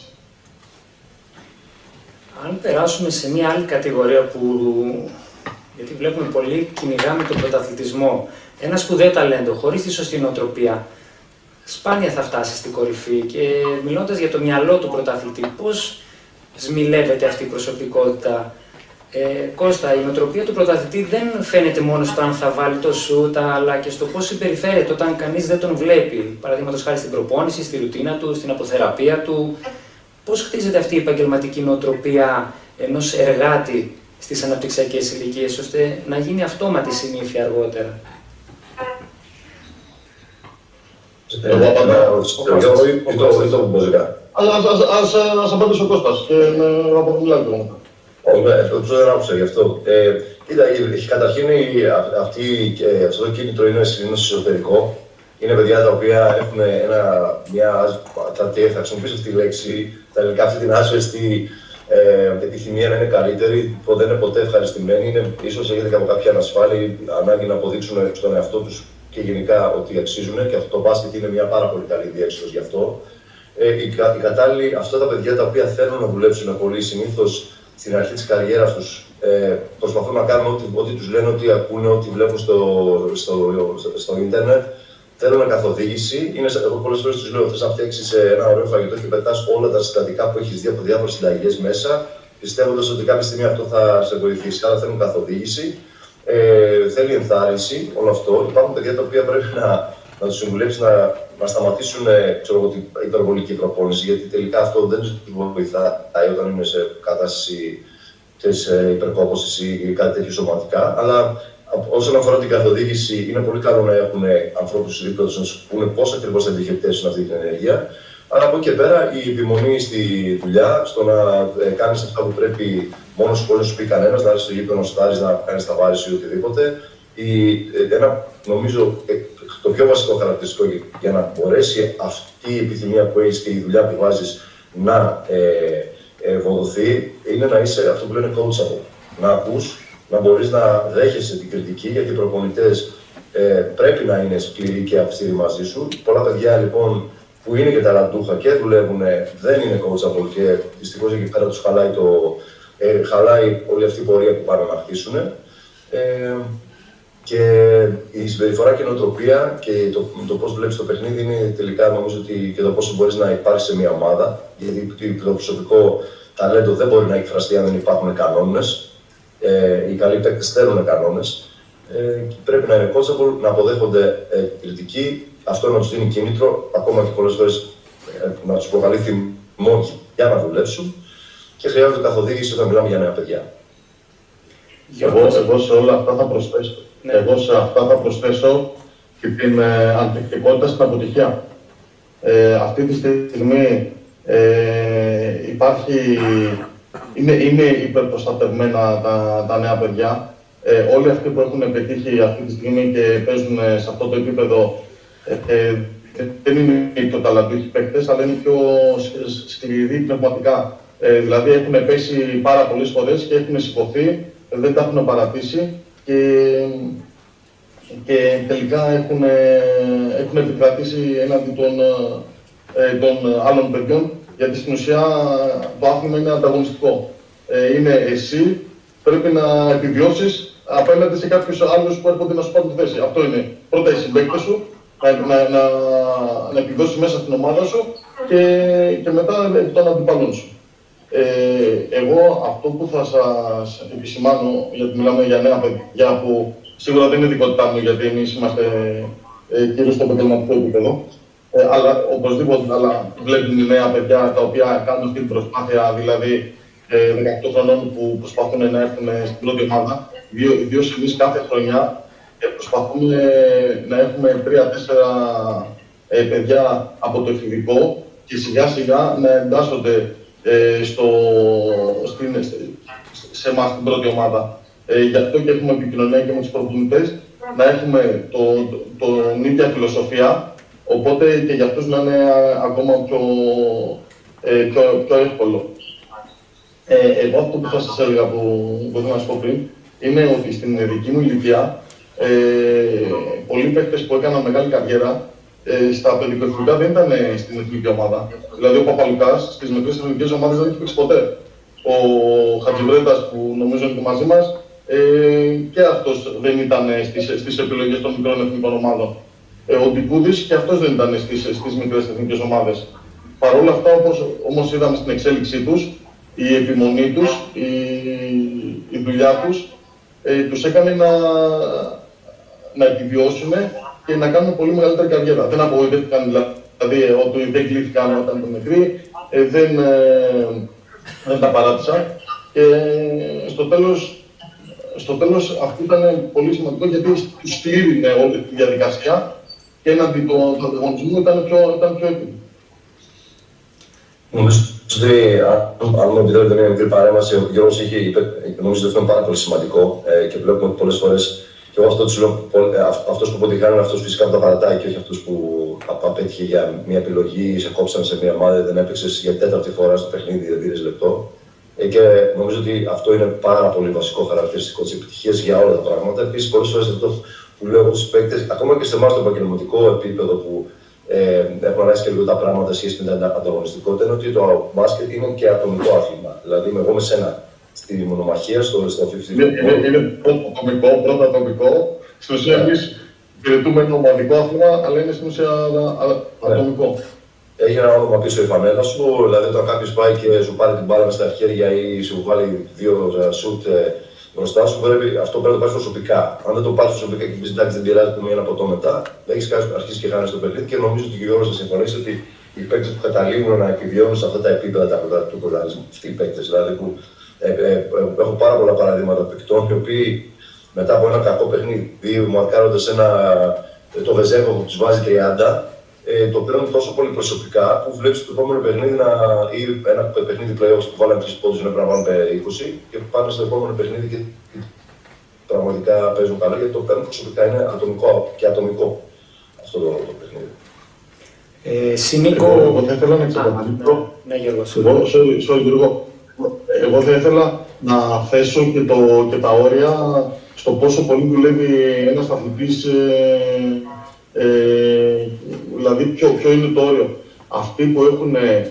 Αν περάσουμε σε μια άλλη κατηγορία που, γιατί βλέπουμε πολύ, κυνηγάμε τον πρωταθλητισμό, ένα σπουδαίο ταλέντο, χωρίς τη σωστή νοοτροπία, σπάνια θα φτάσει στην κορυφή. Και μιλώντας για το μυαλό του πρωταθλητή, πώς σμιλεύεται αυτή η προσωπικότητα? Ε, Κώστα, η νοοτροπία του πρωταθλητή δεν φαίνεται μόνο στο αν θα βάλει το σούτ, αλλά και στο πώς συμπεριφέρεται όταν κανείς δεν τον βλέπει. Παραδείγματος χάρη στην προπόνηση, στη ρουτίνα του, στην αποθεραπεία του. Πώς χτίζεται αυτή η επαγγελματική νοοτροπία ενός εργάτη στις αναπτυξιακές ηλικίες, ώστε να γίνει αυτόματη συνήθεια αργότερα? Εγώ απαντάω στον Γιώργο ή τον Μποζίκα. Ας απαντήσω ο Κώστας και να απομιλάω και εγώ. Όχι, αυτό δεν άκουσα γι' αυτό. Κοίτα, καταρχήν αυτό το κίνητρο είναι συνήθως εσωτερικό. Είναι παιδιά τα οποία έχουν ένα, μια, θα, θα χρησιμοποιήσω αυτή τη λέξη, τα ελληνικά, αυτή την άσβεστη ε, επιθυμία να είναι καλύτερη, που δεν είναι ποτέ ευχαριστημένοι. Είναι, ίσως έχετε από κάποια ανασφάλεια, ανάγκη να αποδείξουν στον εαυτό τους και γενικά ότι αξίζουν, και αυτό το μπάσκετ είναι μια πάρα πολύ καλή διέξοδος γι' αυτό. Ε, οι, οι κατάλληλοι, αυτά τα παιδιά τα οποία θέλουν να δουλέψουν πολύ, συνήθως στην αρχή της καριέρας τους, ε, προσπαθούν να κάνουν ό,τι, ό,τι τους λένε, ό,τι ακούνε, ό,τι βλέπουν στο, στο, στο, στο ίντερνετ. θέλουν καθοδήγηση. Είναι, εγώ πολλές φορές τους λέω: θες να φτιάξεις ένα ωραίο φαγητό και πετάς όλα τα συστατικά που έχεις δει από διάφορες συνταγές μέσα, πιστεύοντας ότι κάποια στιγμή αυτό θα σε βοηθήσει. Άρα θέλουν καθοδήγηση, ε, θέλει ενθάρρυνση, όλο αυτό. Υπάρχουν παιδιά τα οποία πρέπει να, να τους συμβουλεύσει να, να σταματήσουν ξέρω, την υπερβολική προπόνηση, γιατί τελικά αυτό δεν τους βοηθάει όταν είναι σε κατάσταση της υπερκόπωσης ή κάτι τέτοιο σωματικά. Αλλά όσον αφορά την καθοδήγηση, είναι πολύ καλό να έχουν ανθρώπους δίπλα τους να σου πούνε πώς ακριβώς θα διοχετεύσουν αυτή την ενέργεια. Αλλά από εκεί και πέρα η επιμονή στη δουλειά, στο να ε, κάνεις αυτά που πρέπει μόνος σου, χωρίς να σου πει κανένας, να έρθεις στο γήπεδο, να στάρεις, να κάνεις τα βάρες ή οτιδήποτε. Η, ε, ένα, νομίζω, ε, το πιο βασικό χαρακτηριστικό για, για να μπορέσει αυτή η επιθυμία που έχεις και η δουλειά που βάζεις να ε, ε, ευοδοθεί, είναι να είσαι αυτό που λένε coachable. Να ακούς, να μπορείς να δέχεσαι την κριτική, γιατί οι προπονητές ε, πρέπει να είναι σκληροί και αυστηροί μαζί σου. Πολλά παιδιά λοιπόν που είναι και ταλαντούχα και δουλεύουν, δεν είναι coachable και δυστυχώς εκεί πέρα τους χαλάει, το, ε, χαλάει όλη αυτή η πορεία που πάνε να χτίσουν. Ε, και η συμπεριφορά και η νοοτροπία και το, το πώς βλέπεις το παιχνίδι είναι τελικά νομίζω ότι και το πόσο μπορείς να υπάρχεις σε μια ομάδα. Γιατί το προσωπικό ταλέντο δεν μπορεί να εκφραστεί αν δεν υπάρχουν κανόνες. Ε, οι καλοί παίκτες θέλουν κανόνες. Ε, πρέπει να είναι coachable, να αποδέχονται ε, κριτική. Αυτό να τους δίνει κίνητρο, ακόμα και πολλές φορές ε, να τους προκαλεί θυμό για να δουλέψουν και χρειάζεται καθοδήγηση όταν μιλάμε για νέα παιδιά. Εγώ, εγώ σε όλα αυτά θα προσθέσω, ναι. εγώ σε αυτά θα προσθέσω και την ε, ανθεκτικότητα στην αποτυχία. Ε, αυτή τη στιγμή ε, υπάρχει, είναι, είναι υπερπροστατευμένα τα, τα νέα παιδιά. Ε, όλοι αυτοί που έχουν πετύχει αυτή τη στιγμή και παίζουν σε αυτό το επίπεδο Ε, δεν είναι οι πιο ταλαντούχοι παίκτες, αλλά είναι πιο σκληροί πνευματικά. Ε, δηλαδή έχουν πέσει πάρα πολλές φορές και έχουν σηκωθεί, δεν τα έχουν παρατήσει και, και τελικά έχουν, έχουν επικρατήσει έναντι των, ε, των άλλων παιδιών, γιατί στην ουσία το άθλημα είναι ανταγωνιστικό. Ε, είναι εσύ, πρέπει να επιβιώσεις απέναντι σε κάποιους άλλους που έρχονται να σου πάρουν τη θέση. Αυτό είναι πρώτα οι συμπαίκτες σου, να, να, να, να επιβιώσεις μέσα στην ομάδα σου και, και μετά τον αντιπαλών σου. Ε, εγώ αυτό που θα σας επισημάνω, γιατί μιλάμε για νέα παιδιά που σίγουρα δεν είναι δικότητά μου, γιατί εμείς είμαστε ε, κυρίως στο επαγγελματικό επίπεδο, ε, αλλά οπωσδήποτε αλλά βλέπουν νέα παιδιά τα οποία κάνουν αυτή την προσπάθεια, δηλαδή ε, δεκαοκτώ χρονών που προσπαθούν να έρθουν στην πρώτη ομάδα, ιδίως εμείς κάθε χρονιά ε, προσπαθούμε να έχουμε τρία-τέσσερα ε, παιδιά από το εφηβικό και σιγά σιγά να εντάσσονται ε, στο, στην, σε εμάς την πρώτη ομάδα. Ε, γι' αυτό και έχουμε επικοινωνία και με τους προπονητές, να έχουμε το, το, το ίδια φιλοσοφία, οπότε και για αυτούς να είναι ακόμα πιο, ε, πιο, πιο εύκολο. Ε, εγώ αυτό που θα σας έλεγα, που μπορώ να σας πω πριν, είναι ότι στην δική μου ηλικία, ε, πολλοί παίκτες που έκαναν μεγάλη καριέρα, ε, στα παιδικοεθνικά δεν ήταν στην εθνική ομάδα. Δηλαδή ο Παπαλουκάς στις μικρές εθνικές ομάδες δεν έχει παίξει ποτέ. Ο Χατζιβρέτας που νομίζω είναι μαζί μας, ε, και αυτός δεν ήταν στις, στις επιλογές των μικρών εθνικών ομάδων. Ε, ο Ντικούδης και αυτός δεν ήταν στις, στις μικρές εθνικές ομάδες. Παρ' όλα αυτά, όπως όμως είδαμε στην εξέλιξή τους, η επιμονή τους, η, η δουλειά τους, ε, τους έκανε να, να επιβιώσουν και να κάνουν πολύ μεγαλύτερη καριέρα. Δεν απογοητεύτηκαν δηλαδή ότι δεν κλείθηκαν όταν ήταν μικροί, ε, δεν, ε, δεν τα παράτησαν. Και στο τέλος, στο τέλος αυτό ήταν πολύ σημαντικό γιατί τους στήρινε όλη τη διαδικασία και έναντι του ανταγωνισμού ήταν πιο, ήταν πιο έτοιμοι. Νομίζω ότι, αν μου επιτρέπετε μια μικρή παρέμβαση, ο Γιώργος είχε είπε, νομίζω ότι αυτό είναι πάρα πολύ σημαντικό ε, και βλέπουμε ότι πολλές φορές και εγώ αυτό τους λέω, ε, αυτός που αποτυχάνει είναι αυτός φυσικά που τα παρατάει και όχι αυτός που απέτυχε για μια επιλογή, σε κόψαν σε μια ομάδα, δεν έπαιξες για τέταρτη φορά στο παιχνίδι, δεν πήρες λεπτό. Ε, και νομίζω ότι αυτό είναι πάρα πολύ βασικό χαρακτηριστικό της επιτυχίας για όλα τα πράγματα. Επίσης, πολλές φορές αυτό που λέω από τους παίκτες, ακόμα και σε εμάς στο επαγγελματικό επίπεδο που ε, έχουν αλλάξει και λίγο τα πράγματα σχέση με την ανταγωνιστικότητα, είναι ότι το μπάσκετ είναι και ατομικό άθλημα. Δηλαδή, είμαι εγώ με σένα στη μονομαχία, στο πενήντα πενήντα. Είναι, είναι πρώτο ατομικό, πρώτο ατομικό. Στην ουσία, εμείς υπηρετούμε ένα ομαδικό άθλημα, αλλά είναι στην ουσία ατομικό. Έχει ένα όνομα πίσω η φανέλα σου, δηλαδή όταν κάποιος πάει και σου πάρει την μπάλα στα χέρια ή σου βάλει δύο σουτ μπροστά σου, πρέπει, αυτό πρέπει να το πάρεις προσωπικά. Αν δεν το πάρεις προσωπικά και πεις εντάξει δεν πειράζει που είναι ένα ποτό μετά, έχεις αρχίσει και χάνεις το παιχνίδι και νομίζω ότι ο Γιώργος θα συμφωνήσει ότι οι παίκτες που καταλήγουν να επιβιώνουν σε αυτά τα επίπεδα του πρωταθλητισμού, αυτοί οι παίκτες δηλαδή που ε, ε, ε, έχω πάρα πολλά παραδείγματα παικτών οι οποίοι μετά από ένα κακό παιχνίδι, μαρκάροντας ένα το Βεζέγκο που τους βάζει τριάντα, ε, το παίρνουν τόσο πολύ προσωπικά που βλέπεις το επόμενο παιχνίδι να, ή ένα παιχνίδι playoffs που βάλανε τρεις πόντους να πρέπει να βάλουν είκοσι και πάνε στο επόμενο παιχνίδι και πραγματικά παίζουν καλά γιατί το παίρνουν προσωπικά, είναι ατομικό και ατομικό αυτό το, το παιχνίδι. Ε, Συνίκο... Εγώ θα ήθελα να εξαπατήσω. Ναι, Γιώργο. Εγώ θα ήθελα να θέσω και, το, και τα όρια στο πόσο πολύ δουλεύει ένας αθλητής, ε, ε, δηλαδή ποιο, ποιο είναι το όριο. Αυτοί που έχουν, ε,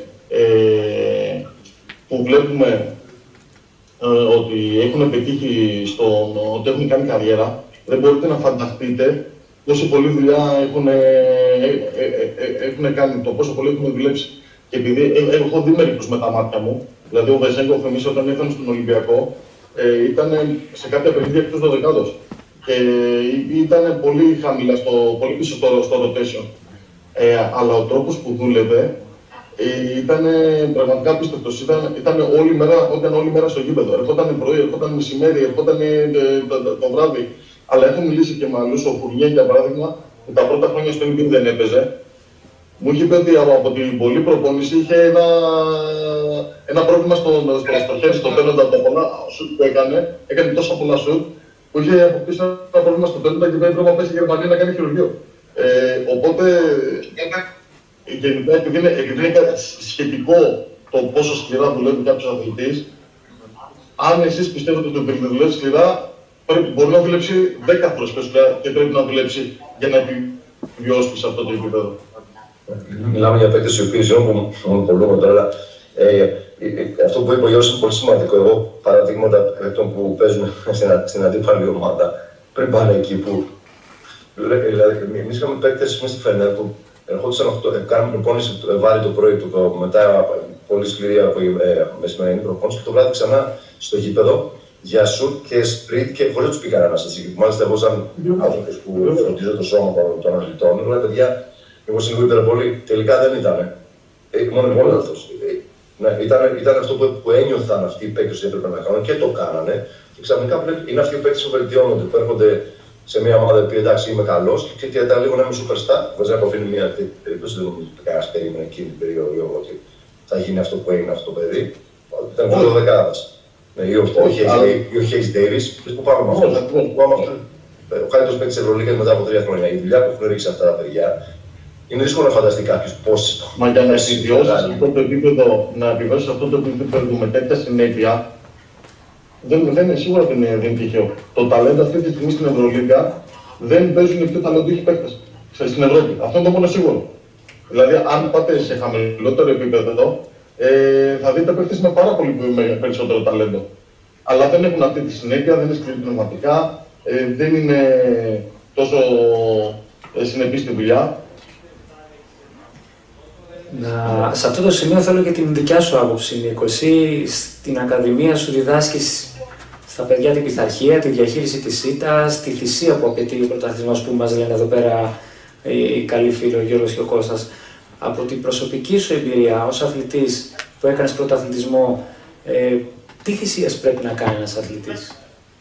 που βλέπουμε ε, ότι έχουν πετύχει, στον, ότι έχουν κάνει καριέρα, δεν μπορείτε να φανταστείτε πόσο πολλή δουλειά έχουν, ε, ε, ε, έχουν κάνει, το πόσο πολύ έχουν δουλέψει. Και επειδή ε, έχω δει μερικούς με τα μάτια μου, δηλαδή ο Βεζέγκοφ εμείς όταν ήρθαμε στον Ολυμπιακό, ε, ήταν σε κάποια παιχνίδια εκτός δωδεκάδος και ε, ήταν πολύ χαμηλά, στο, πολύ πίσω στο, στο rotation. Ε, αλλά ο τρόπος που δούλευε ε, ήταν πραγματικά απίστευτος. Ήταν, ήταν όλη μέρα, όταν όλη μέρα στο γήπεδο. Ερχόταν πρωί, ερχόταν μεσημέρι, ερχόταν ε, το, το, το βράδυ. Αλλά έχω μιλήσει και με άλλους, ο Φουρνιέ για παράδειγμα, που τα πρώτα χρόνια στο Ν B A δεν έπαιζε. Μου είχε πει ότι από την πολλή προπόνηση είχε ένα, ένα πρόβλημα στο, στο, στο χέρι, στο τένοντα από τα πολλά σουτ που έκανε. Έκανε τόσα πολλά σουτ που είχε αποκτήσει ένα πρόβλημα στο τένοντα και πρέπει να πάει στη Γερμανία να κάνει χειρουργείο. Ε, οπότε, γενικά, επειδή είναι, επειδή είναι σχετικό το πόσο σκληρά δουλεύει κάποιος αθλητής, αν εσείς πιστεύετε ότι δουλεύει σκληρά, πρέπει, μπορεί να δουλέψει δέκα φορές πιο σκληρά και πρέπει να δουλέψει για να επιβιώσει σε αυτό το επίπεδο. Μιλάμε για παίκτες οι οποίοι ζουν που μου πολλούμε τώρα, αλλά ε, ε, αυτό που είπε ο Γιώργος είναι πολύ σημαντικό. Εγώ παραδείγματα παίκτων που παίζουν στην, στην αντίπαλη ομάδα πριν πάνε εκεί που. Δηλαδή, εμείς είχαμε παίκτες μέσα στη Φενέρ που ερχόντουσαν, κάναμε προπόνηση βάρη το πρωί του, μετά πολύ σκληρή από ε, μεσημερινή προπόνηση και το βράδυ ξανά στο γήπεδο για σουτ και σπριτ και χωρίς να τους πει κανένας. Μάλιστα, εγώ σαν άνθρωπος που φροντίζω το σώμα των αθλητών, λέω παιδιά. Εγώ σίγουρα υπερβολή, τελικά δεν ήταν. Ε, μόνο εγώ λάθος. Ε, ναι, ήταν, ήταν αυτό που, που ένιωθαν αυτοί οι παίκτες που έπρεπε να κάνουν και το κάνανε. Και ξαφνικά είναι αυτοί οι παίκτες που βελτιώνονται, που έρχονται σε μια ομάδα που εντάξει είμαι καλός και μετά λίγο να είμαι superstar. Βεζέγκοφ είναι μια περίπτωση, δεν νομίζω ότι κανένας περίμενε εκείνη την περίοδο ότι θα γίνει αυτό που έγινε αυτό το παιδί. Ήταν πολύ δεκάδας. Ή ο Χέις Ντέιβις, που πάμε με αυτό. Ο καλύτερος παίκτης της Ευρωλίγκας μετά από τρία χρόνια. Η δουλειά που έχουν ρίξει αυτά τα παιδιά. Είναι δύσκολο να φανταστεί κάποιος πώς. Μα για να επιβιώσει αυτό το επίπεδο, να επιβιώσει αυτό το επίπεδο με τέτοια συνέπεια, δεν, δεν είναι σίγουρα δεν είναι, δεν είναι τυχαίο. Το ταλέντο αυτή τη στιγμή στην Ευρωλίγκα δεν παίζουν οι πιο ταλαντούχοι παίκτες στην Ευρώπη. Αυτό είναι το μόνο σίγουρο. Δηλαδή, αν πάτε σε χαμηλότερο επίπεδο, ε, θα δείτε παίκτες με πάρα πολύ με περισσότερο ταλέντο. Αλλά δεν έχουν αυτή τη συνέπεια, δεν είναι σκληρή πνευματικά, ε, δεν είναι τόσο ε, συνεπή στη δουλειά. Να, σε αυτό το σημείο θέλω και την δικιά σου άποψη, Νίκο. Εσύ στην Ακαδημία σου διδάσκεις στα παιδιά την πειθαρχία, τη διαχείριση της ήττας, τη θυσία που απαιτεί ο πρωταθλητισμός που μας λένε εδώ πέρα οι καλοί φίλοι, ο Γιώργος και ο Κώστας. Από την προσωπική σου εμπειρία ως αθλητής που έκανες πρωταθλητισμό, ε, τι θυσίες πρέπει να κάνει ένας αθλητής?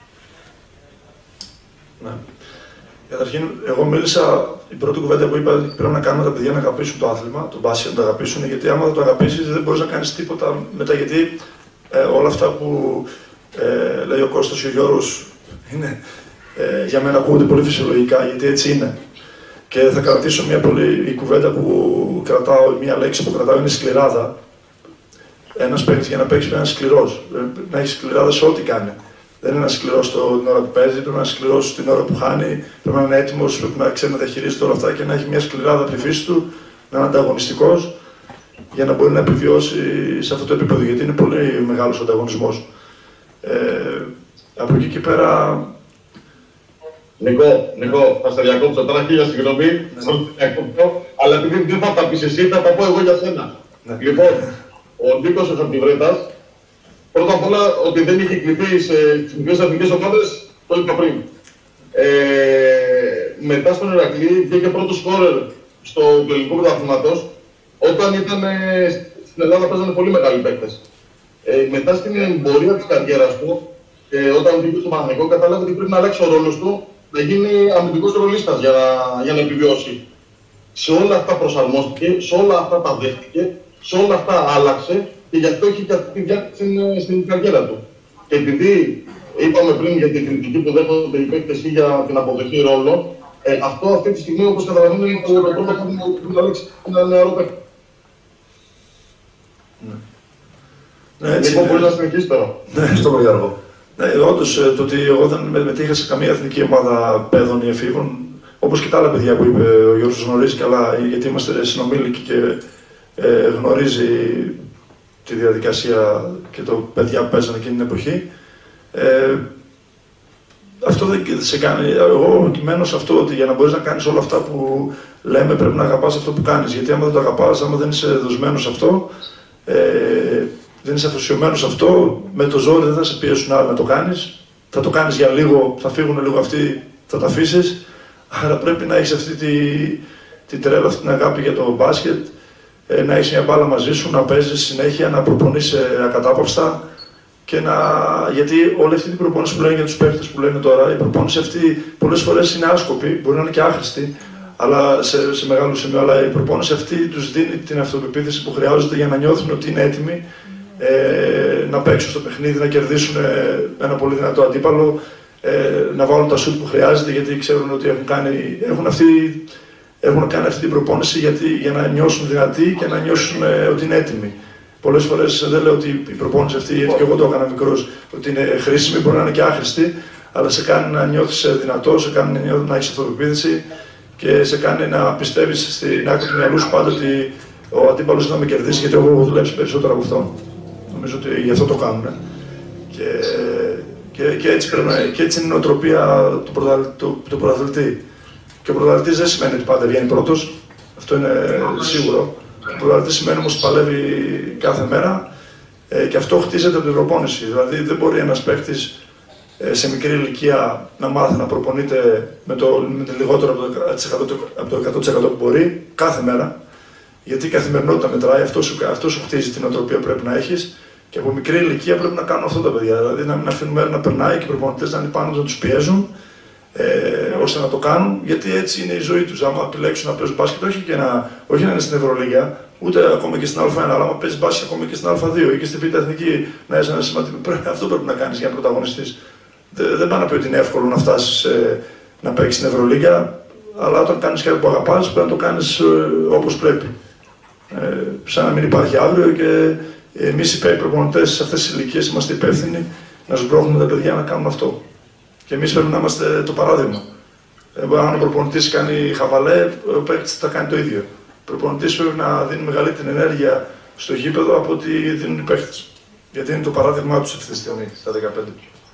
Ναι. Καταρχήν, εγώ μίλησα, η πρώτη κουβέντα που είπα ότι πρέπει να κάνουμε τα παιδιά να αγαπήσουν το άθλημα, το μπάσκετ να το αγαπήσουν, γιατί άμα δεν το αγαπήσεις δεν μπορείς να κάνεις τίποτα μετά, γιατί ε, όλα αυτά που ε, λέει ο Κώστας και ο Γιώργος είναι, ε, για μένα ακούγονται πολύ φυσιολογικά, γιατί έτσι είναι. Και θα κρατήσω μια πολύ, η κουβέντα που κρατάω, μια λέξη που κρατάω είναι σκληράδα. Ένας παίκτης για να παίξει πρέπει να είναι σκληρός, να έχει σκληράδα σε ό,τι κάνει. Δεν είναι ένα σκληρό την ώρα που παίζει, πρέπει να είναι σκληρό την ώρα που χάνει, πρέπει να είναι έτοιμο, πρέπει να ξέρει να διαχειρίζεται όλα αυτά και να έχει μια σκληράδα από τη φύση του, να είναι ανταγωνιστικό για να μπορεί να επιβιώσει σε αυτό το επίπεδο. Γιατί είναι πολύ μεγάλο ο ανταγωνισμό. Ε, από εκεί και πέρα, Νικό, Νικό, θα σε διακόψω τώρα, χίλια συγγνώμη, θα σε διακόψω, αλλά επειδή δεν θα τα πεις εσύ, θα τα πω εγώ για σένα. Ναι. Λοιπόν, ο Νίκος ο Χαρτιβρέτας, πρώτα απ' όλα ότι δεν είχε κληθεί σε μικρές εθνικές ομάδες, το είπα πριν. Ε, μετά στον Ηρακλή βγήκε πρώτο σκόρερ στο ελληνικό πρωταθλήματος, όταν ήταν στην Ελλάδα παίζανε πολύ μεγάλοι παίκτες. Ε, μετά στην πορεία της καριέρας του, ε, όταν βγήκε στο Παναθηναϊκό, κατάλαβε ότι πρέπει να αλλάξει ο ρόλος του, να γίνει αμυντικός ρολίστας για να, για να επιβιώσει. Σε όλα αυτά προσαρμόστηκε, σε όλα αυτά τα δέχτηκε, σε όλα αυτά άλλαξε και γι' αυτό έχει και αυτή τη διάρκεια στην, στην καριέρα του. Και επειδή είπαμε πριν για την κριτική που δέχονται οι παίκτες ή για την αποδοχή ρόλων, ε, αυτό αυτή τη στιγμή, όπως καταλαβαίνετε, είναι το πρώτο πράγμα που να αλλάξει ένα νεαρό παίκτη. Ναι, έτσι, λοιπόν, μπορεί να συνεχίσει τώρα. Ναι, στο Γιώργο. Ναι, όντως, το ότι εγώ δεν μετήχα σε καμία εθνική ομάδα παιδών ή εφήβων, όπως και τα άλλα παιδιά που είπε ο Γιώργος γνωρίζει καλά, γιατί είμαστε συνομήλικοι και ε, γνωρίζει τη διαδικασία και το παιδιά που παίζανε εκείνη την εποχή. Ε, αυτό δεν σε κάνει. Εγώ κειμένω σε αυτό ότι για να μπορείς να κάνεις όλα αυτά που λέμε πρέπει να αγαπάς αυτό που κάνεις. Γιατί άμα δεν το αγαπάς, άμα δεν είσαι δοσμένος σε αυτό, ε, δεν είσαι αφοσιωμένος σε αυτό, με το ζόρι δεν θα σε πιέσουν άλλοι να το κάνεις. Θα το κάνεις για λίγο, θα φύγουν λίγο αυτοί, θα τα αφήσεις. Άρα πρέπει να έχεις αυτή τη, τη τρέλα, αυτή την αγάπη για το μπάσκετ, ε, να έχεις μια μπάλα μαζί σου, να παίζεις συνέχεια, να προπονείς ακατάπαυστα. Και να... Γιατί όλη αυτή την προπόνηση που λένε για τους παίκτες που λένε τώρα, η προπόνηση αυτή πολλές φορές είναι άσκοπη, μπορεί να είναι και άχρηστη, αλλά σε, σε μεγάλο σημείο. Αλλά η προπόνηση αυτή τους δίνει την αυτοπεποίθηση που χρειάζονται για να νιώθουν ότι είναι έτοιμοι ε, να παίξουν στο παιχνίδι, να κερδίσουν ε, ένα πολύ δυνατό αντίπαλο, ε, να βάλουν τα σουτ που χρειάζεται, γιατί ξέρουν ότι έχουν, κάνει, έχουν, αυτή, έχουν κάνει αυτή την προπόνηση γιατί, για να νιώσουν δυνατοί και να νιώσουν ε, ότι είναι έτοιμοι. Πολλές φορές δεν λέω ότι η προπόνηση αυτή, γιατί και εγώ το έκανα μικρός, ότι είναι χρήσιμη, μπορεί να είναι και άχρηστη, αλλά σε κάνει να νιώθεις δυνατό, σε κάνει να, νιώθεις, να έχεις αυτοπεποίθηση και σε κάνει να πιστεύεις στην άκρη του μυαλού σου πάντα ότι ο αντίπαλος θα με κερδίσει, γιατί εγώ έχω δουλέψει περισσότερο από αυτόν. Νομίζω ότι γι' αυτό το κάνουν. Και, και, και, έτσι, πρέπει να, και έτσι είναι η νοοτροπία του, πρωταθλ, του, του πρωταθλητή. Και ο πρωταθλητής δεν σημαίνει ότι πάντα βγαίνει πρώτος, αυτό είναι σίγουρο. Ο πρωταθλητής σημαίνει όμως ότι παλεύει κάθε μέρα ε, και αυτό χτίζεται από την προπόνηση. Δηλαδή δεν μπορεί ένας παίκτης ε, σε μικρή ηλικία να μάθει να προπονείται με το, με το λιγότερο από το, από το εκατό τοις εκατό που μπορεί κάθε μέρα. Γιατί η καθημερινότητα μετράει, αυτό σου, αυτό σου χτίζει την οτροπία που πρέπει να έχεις και από μικρή ηλικία πρέπει να κάνουν αυτό τα παιδιά. Δηλαδή να μην αφήνουν μέρα να περνάει και οι προπονητές να είναι πάνω να τους πιέζουν. Ε, ώστε να το κάνουν, γιατί έτσι είναι η ζωή τους. Άμα επιλέξουν να παίζουν μπάσκετ, όχι, και να, όχι να είναι στην Ευρωλίγα, ούτε ακόμα και στην Α1, αλλά άμα παίζεις μπάσκετ ακόμα και στην Α2 ή και στην Β' Εθνική, να είσαι ένα σημαντικό. Αυτό πρέπει να κάνεις για να πρωταγωνιστείς. Δεν, δεν πάει να πει ότι είναι εύκολο να φτάσεις ε, να παίξεις στην Ευρωλίγα, αλλά όταν κάνεις κάτι που αγαπάς, πρέπει να το κάνεις ε, όπως πρέπει. Ε, σαν να μην υπάρχει αύριο και εμείς οι προπονητές σε αυτές τις ηλικίες είμαστε υπεύθυνοι να σμπρώχνουμε τα παιδιά να κάνουν αυτό. Και εμείς πρέπει να είμαστε το παράδειγμα. Ε, αν ο προπονητής κάνει χαβαλέ, ο παίκτης θα κάνει το ίδιο. Ο προπονητής πρέπει να δίνει μεγαλύτερη ενέργεια στο γήπεδο από ό,τι δίνουν οι παίκτες. Γιατί είναι το παράδειγμά τους αυτή τη στιγμή, στα δεκαπέντε.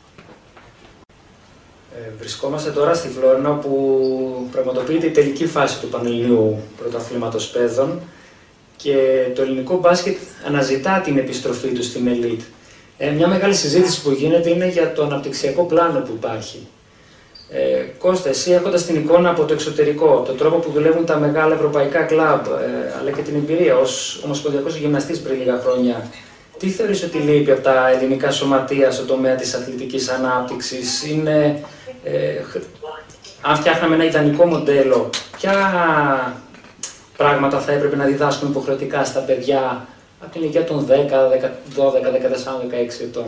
Ε, βρισκόμαστε τώρα στη Φλόρινα, που πραγματοποιείται η τελική φάση του Πανελληνίου Πρωταθλήματος Παιδών και το ελληνικό μπάσκετ αναζητά την επιστροφή του στην ελίτ. Ε, μια μεγάλη συζήτηση που γίνεται είναι για το αναπτυξιακό πλάνο που υπάρχει. Ε, Κώστα, εσύ έχοντας την εικόνα από το εξωτερικό, τον τρόπο που δουλεύουν τα μεγάλα ευρωπαϊκά κλαμπ, ε, αλλά και την εμπειρία ως ομοσπονδιακός γυμναστής πριν λίγα χρόνια, τι θεωρείς ότι λείπει από τα ελληνικά σωματεία στο τομέα της αθλητικής ανάπτυξης? Είναι, ε, αν φτιάχναμε ένα ιδανικό μοντέλο, ποια πράγματα θα έπρεπε να διδάσκουμε υποχρεωτικά στα παιδιά από την ηλικία των δέκα, δώδεκα, δεκατέσσερα, δεκαέξι ετών?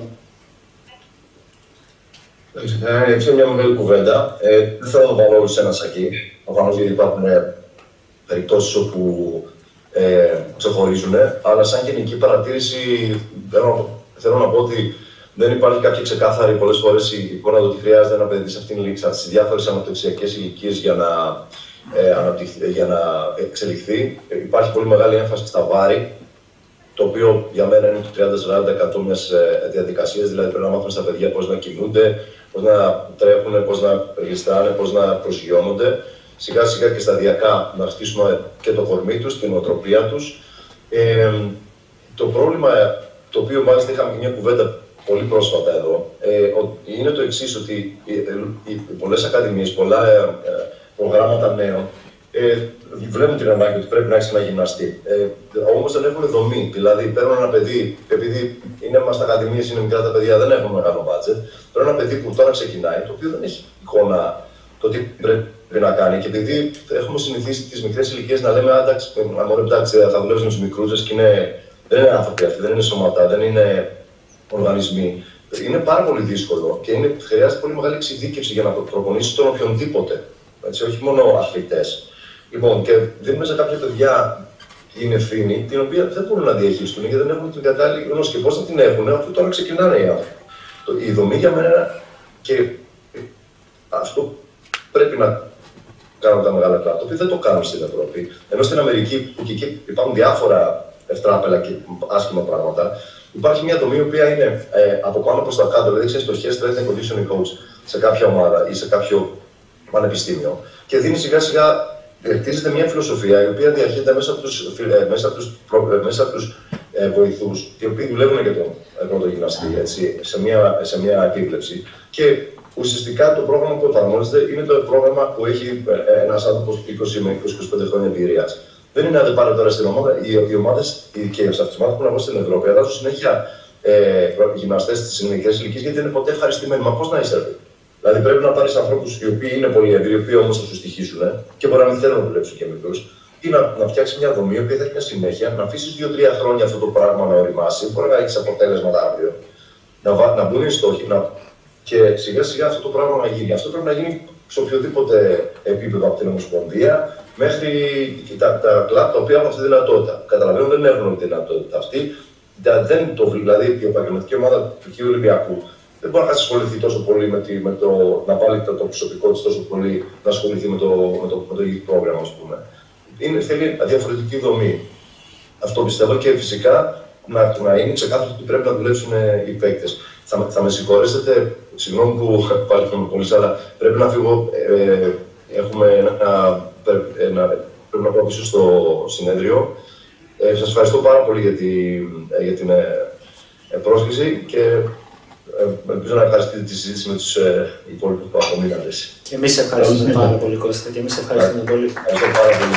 Είναι μια μεγάλη κουβέντα. Ε, δεν θέλω να βάλω όλους σε ένα σακί. Προφανώς γιατί υπάρχουν περιπτώσεις όπου ε, ξεχωρίζουν. Αλλά σαν γενική παρατήρηση θέλω, θέλω να πω ότι δεν υπάρχει κάποια ξεκάθαρη πολλές φορές η εικόνα ότι χρειάζεται ένα παιδί σε αυτήν την ηλικία, στις διάφορες αναπτυξιακές ηλικίες για να, ε, για να εξελιχθεί. Ε, υπάρχει πολύ μεγάλη έμφαση στα βάρη, το οποίο για μένα είναι το τριάντα με σαράντα τοις εκατό μιας διαδικασίας, δηλαδή πρέπει να μάθουν στα παιδιά πώς να κινούνται, πώς να τρέχουν, πώς να γλιστράνε, πώς να προσγειώνονται. Σιγά σιγά και σταδιακά να χτίσουμε και το κορμί τους, την νοοτροπία τους. Ε, το πρόβλημα, το οποίο μάλιστα είχαμε μια κουβέντα πολύ πρόσφατα εδώ, ε, είναι το εξής, ότι οι, οι, οι πολλές ακαδημίες, πολλά ε, προγράμματα νέων ε, βλέπουν την ανάγκη ότι πρέπει να έχει ένα γυμναστή. Ε, όμως δεν έχουν δομή. Δηλαδή, παίρνουν ένα παιδί, επειδή είναι μας τα ακαδημίες, είναι μικρά τα παιδιά, δεν έχουν μεγάλο budget. Παίρνουν ένα παιδί που τώρα ξεκινάει, το οποίο δεν έχει εικόνα το τι πρέπει να κάνει. Και επειδή έχουμε συνηθίσει τις μικρές ηλικίες να λέμε, εντάξει, θα δουλεύει με τους μικρούς, και είναι, δεν είναι άνθρωποι αυτοί, δεν είναι σώματα, δεν είναι οργανισμοί. Είναι πάρα πολύ δύσκολο και είναι, χρειάζεται πολύ μεγάλη εξειδίκευση για να προπονήσεις τον οποιονδήποτε. Έτσι, όχι μόνο αθλητές. Λοιπόν, και δίνουμε σε κάποια παιδιά την ευθύνη, την οποία δεν μπορούν να διαχειριστούν γιατί δεν έχουν την κατάλληλη γνώση. Και πώς θα την έχουν, αφού τώρα ξεκινάνε οι άνθρωποι. Η δομή για μένα, και αυτό πρέπει να κάνουν τα μεγάλα κράτη, το οποίο δεν το κάνουν στην Ευρώπη. Ενώ στην Αμερική, που και εκεί υπάρχουν διάφορα ευτράπελα και άσχημα πράγματα, υπάρχει μια δομή η οποία είναι ε, από πάνω προς τα κάτω, δηλαδή ξέρεις το strength and conditioning coach σε κάποια ομάδα ή σε κάποιο πανεπιστήμιο, και δίνει σιγά σιγά, χτίζεται μια φιλοσοφία η οποία διαχέεται μέσα από τους, ε, μέσα από τους, προ, ε, μέσα από τους ε, βοηθούς, οι οποίοι δουλεύουν για τον πρώτο γυμναστή, έτσι, σε, μια, σε μια επίβλεψη. Και ουσιαστικά το πρόγραμμα που εφαρμόζεται είναι το πρόγραμμα που έχει ε, ένας άνθρωπος είκοσι με είκοσι με είκοσι πέντε χρόνια εμπειρίας. Δεν είναι να δεν πάρει τώρα στην ομάδα, οι, οι ομάδες και οι αυτοσμάτες που να βγουν στην Ευρώπη αλλάζουν συνέχεια ε, γυμναστές στις μικρές ηλικίες, γιατί είναι ποτέ ευχαριστημένοι. Μα πώς να είστε? Δηλαδή πρέπει να πάρεις ανθρώπους οι οποίοι είναι πολύ εμπειροί, οι οποίοι όμως θα σου στοιχήσουν και μπορεί να μην θέλουν να δουλέψουν και μικρούς, ή να, να φτιάξει μια δομή η οποία θα έχει μια συνέχεια, να αφήσεις δύο τρία χρόνια αυτό το πράγμα να οριμάσει, μπορεί να έχει αποτέλεσμα αύριο, να, να μπουν οι στόχοι να, και σιγά σιγά αυτό το πράγμα να γίνει. Αυτό πρέπει να γίνει σε οποιοδήποτε επίπεδο από την Ομοσπονδία μέχρι τα, τα κλαμπ τα οποία έχουν αυτή τη δυνατότητα. Καταλαβαίνω δεν έχουν τη δυνατότητα αυτή. Δεν το, δηλαδή η επαγγελματική ομάδα του κ. Ολυμπιακού δεν μπορεί να ασχοληθεί τόσο πολύ με, τη, με το να βάλει το, το προσωπικό της τόσο πολύ να ασχοληθεί με το, με το, με το πρόγραμμα, ας πούμε. Είναι, θέλει διαφορετική δομή. Αυτό πιστεύω, και φυσικά να, να είναι ξεκάθαρο ότι πρέπει να δουλέψουν οι παίκτες. Θα, θα με συγχωρέσετε, συγγνώμη που πάλι είμαι πολύ, αλλά πρέπει να φύγω. Ε, έχουμε ένα, ένα, πρέπει να πάω πίσω στο συνέδριο. Ε, σας ευχαριστώ πάρα πολύ για, τη, για την ε, πρόσκληση και ε, ελπίζω να ευχαριστείτε τη συζήτηση με τους ε, υπόλοιπους που απομείνατε. Και εμείς ευχαριστούμε πάρα πολύ, Κώστα, και εμείς ευχαριστούμε πολύ. Ευχαριστώ πάρα πολύ.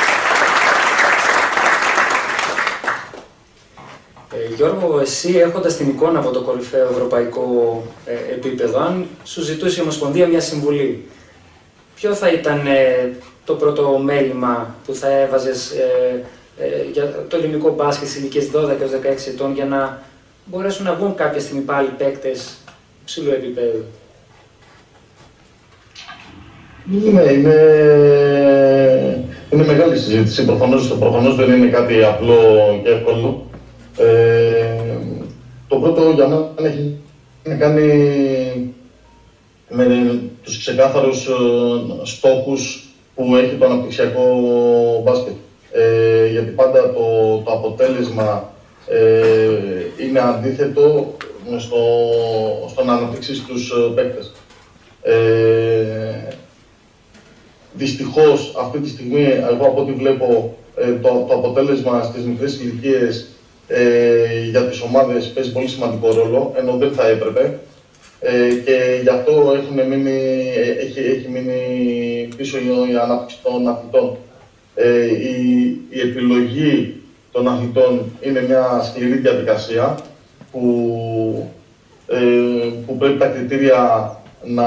Ε, Γιώργο, εσύ έχοντας την εικόνα από το κορυφαίο ευρωπαϊκό ε, επίπεδο, αν σου ζητούσε η Ομοσπονδία μια συμβουλή, ποιο θα ήταν ε, το πρώτο μέλημα που θα έβαζες ε, ε, για το ελληνικό μπάσκετ στις ηλικίες δώδεκα έως δεκαέξι ετών, για να μπορέσουν να βγουν κάποια στιγμή πάλι παίκτες ψηλού επίπεδου? Ναι, είναι, είναι μεγάλη συζήτηση. Προφανώς, προφανώς δεν είναι κάτι απλό και εύκολο. Ε, το πρώτο για μένα έχει να κάνει με τους ξεκάθαρους στόχους που έχει το αναπτυξιακό μπάσκετ. Ε, γιατί πάντα το, το αποτέλεσμα ε, είναι αντίθετο στο, στο να αναπτύξεις τους παίκτες. Ε, δυστυχώς αυτή τη στιγμή, εγώ από ό,τι βλέπω, ε, το, το αποτέλεσμα στις μικρές ηλικίες ε, για τις ομάδες παίζει πολύ σημαντικό ρόλο, ενώ δεν θα έπρεπε. Ε, και γι' αυτό έχουν μείνει, έχει, έχει μείνει πίσω η ανάπτυξη των αθλητών. Ε, η, η επιλογή των αθλητών είναι μια σκληρή διαδικασία που, ε, που πρέπει τα κριτήρια να,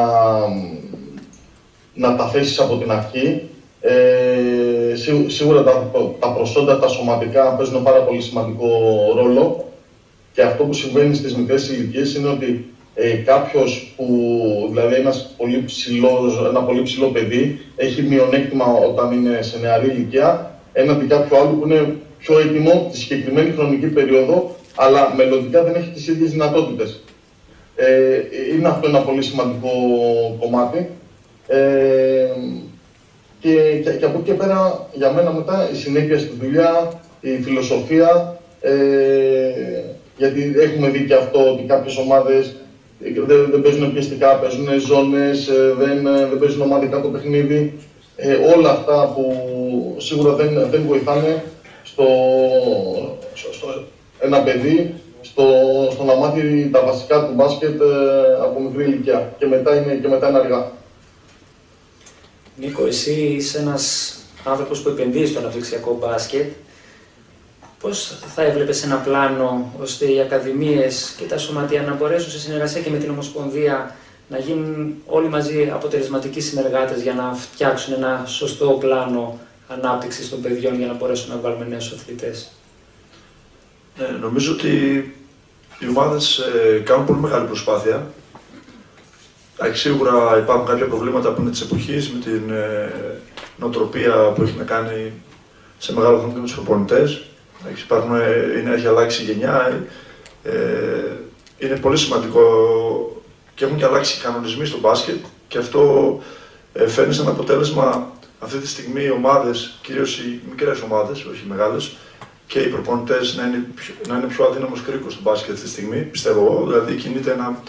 να τα θέσεις από την αρχή. Ε, σί, σίγουρα τα, τα προσόντα, τα σωματικά παίζουν πάρα πολύ σημαντικό ρόλο, και αυτό που συμβαίνει στις μικρές ηλικίες είναι ότι ε, κάποιος που, δηλαδή ένας πολύ ψηλός, ένα πολύ ψηλό παιδί, έχει μειονέκτημα όταν είναι σε νεαρή ηλικία έναντι κάποιου άλλου που είναι πιο έτοιμο τη συγκεκριμένη χρονική περίοδο, αλλά μελλοντικά δεν έχει τις ίδιες δυνατότητες. Ε, είναι αυτό ένα πολύ σημαντικό κομμάτι. Ε, και, και, και από εκεί και πέρα, για μένα μετά, η συνέχεια στη δουλειά, η φιλοσοφία, ε, γιατί έχουμε δει και αυτό ότι κάποιες ομάδες δεν, δεν παίζουν πιεστικά, παίζουν ζώνες, δεν, δεν παίζουν ομαδικά το παιχνίδι. Ε, όλα αυτά που σίγουρα δεν, δεν βοηθάνε στο, στο, στο ένα παιδί στο, στο να μάθει τα βασικά του μπάσκετ ε, από μικρή ηλικία και μετά είναι, και μετά είναι αργά. Νίκο, εσύ είσαι ένας άνθρωπος που επενδύει στο αναπτυξιακό μπάσκετ. Πώς θα έβλεπες ένα πλάνο ώστε οι ακαδημίες και τα σωματεία να μπορέσουν σε συνεργασία και με την Ομοσπονδία να γίνουν όλοι μαζί αποτελεσματικοί συνεργάτες για να φτιάξουν ένα σωστό πλάνο ανάπτυξης των παιδιών για να μπορέσουν να βάλουμε νέους αθλητές? Ναι, νομίζω ότι οι ομάδες ε, κάνουν πολύ μεγάλη προσπάθεια. Σίγουρα υπάρχουν κάποια προβλήματα που είναι της εποχής με την ε, νοοτροπία που έχει να κάνει σε μεγάλο βαθμό και με τους προπονητές. Υπάρχουν, είναι, έχει αλλάξει η γενιά, ε, είναι πολύ σημαντικό και έχουν και αλλάξει οι κανονισμοί στο μπάσκετ και αυτό ε, φέρνει σαν αποτέλεσμα αυτή τη στιγμή οι ομάδες, κυρίως οι μικρές ομάδες, όχι οι μεγάλες, και οι προπονητές να είναι πιο, να είναι πιο αδύναμος κρίκος στο μπάσκετ αυτή τη στιγμή, πιστεύω εγώ. Δηλαδή κινείται ένα,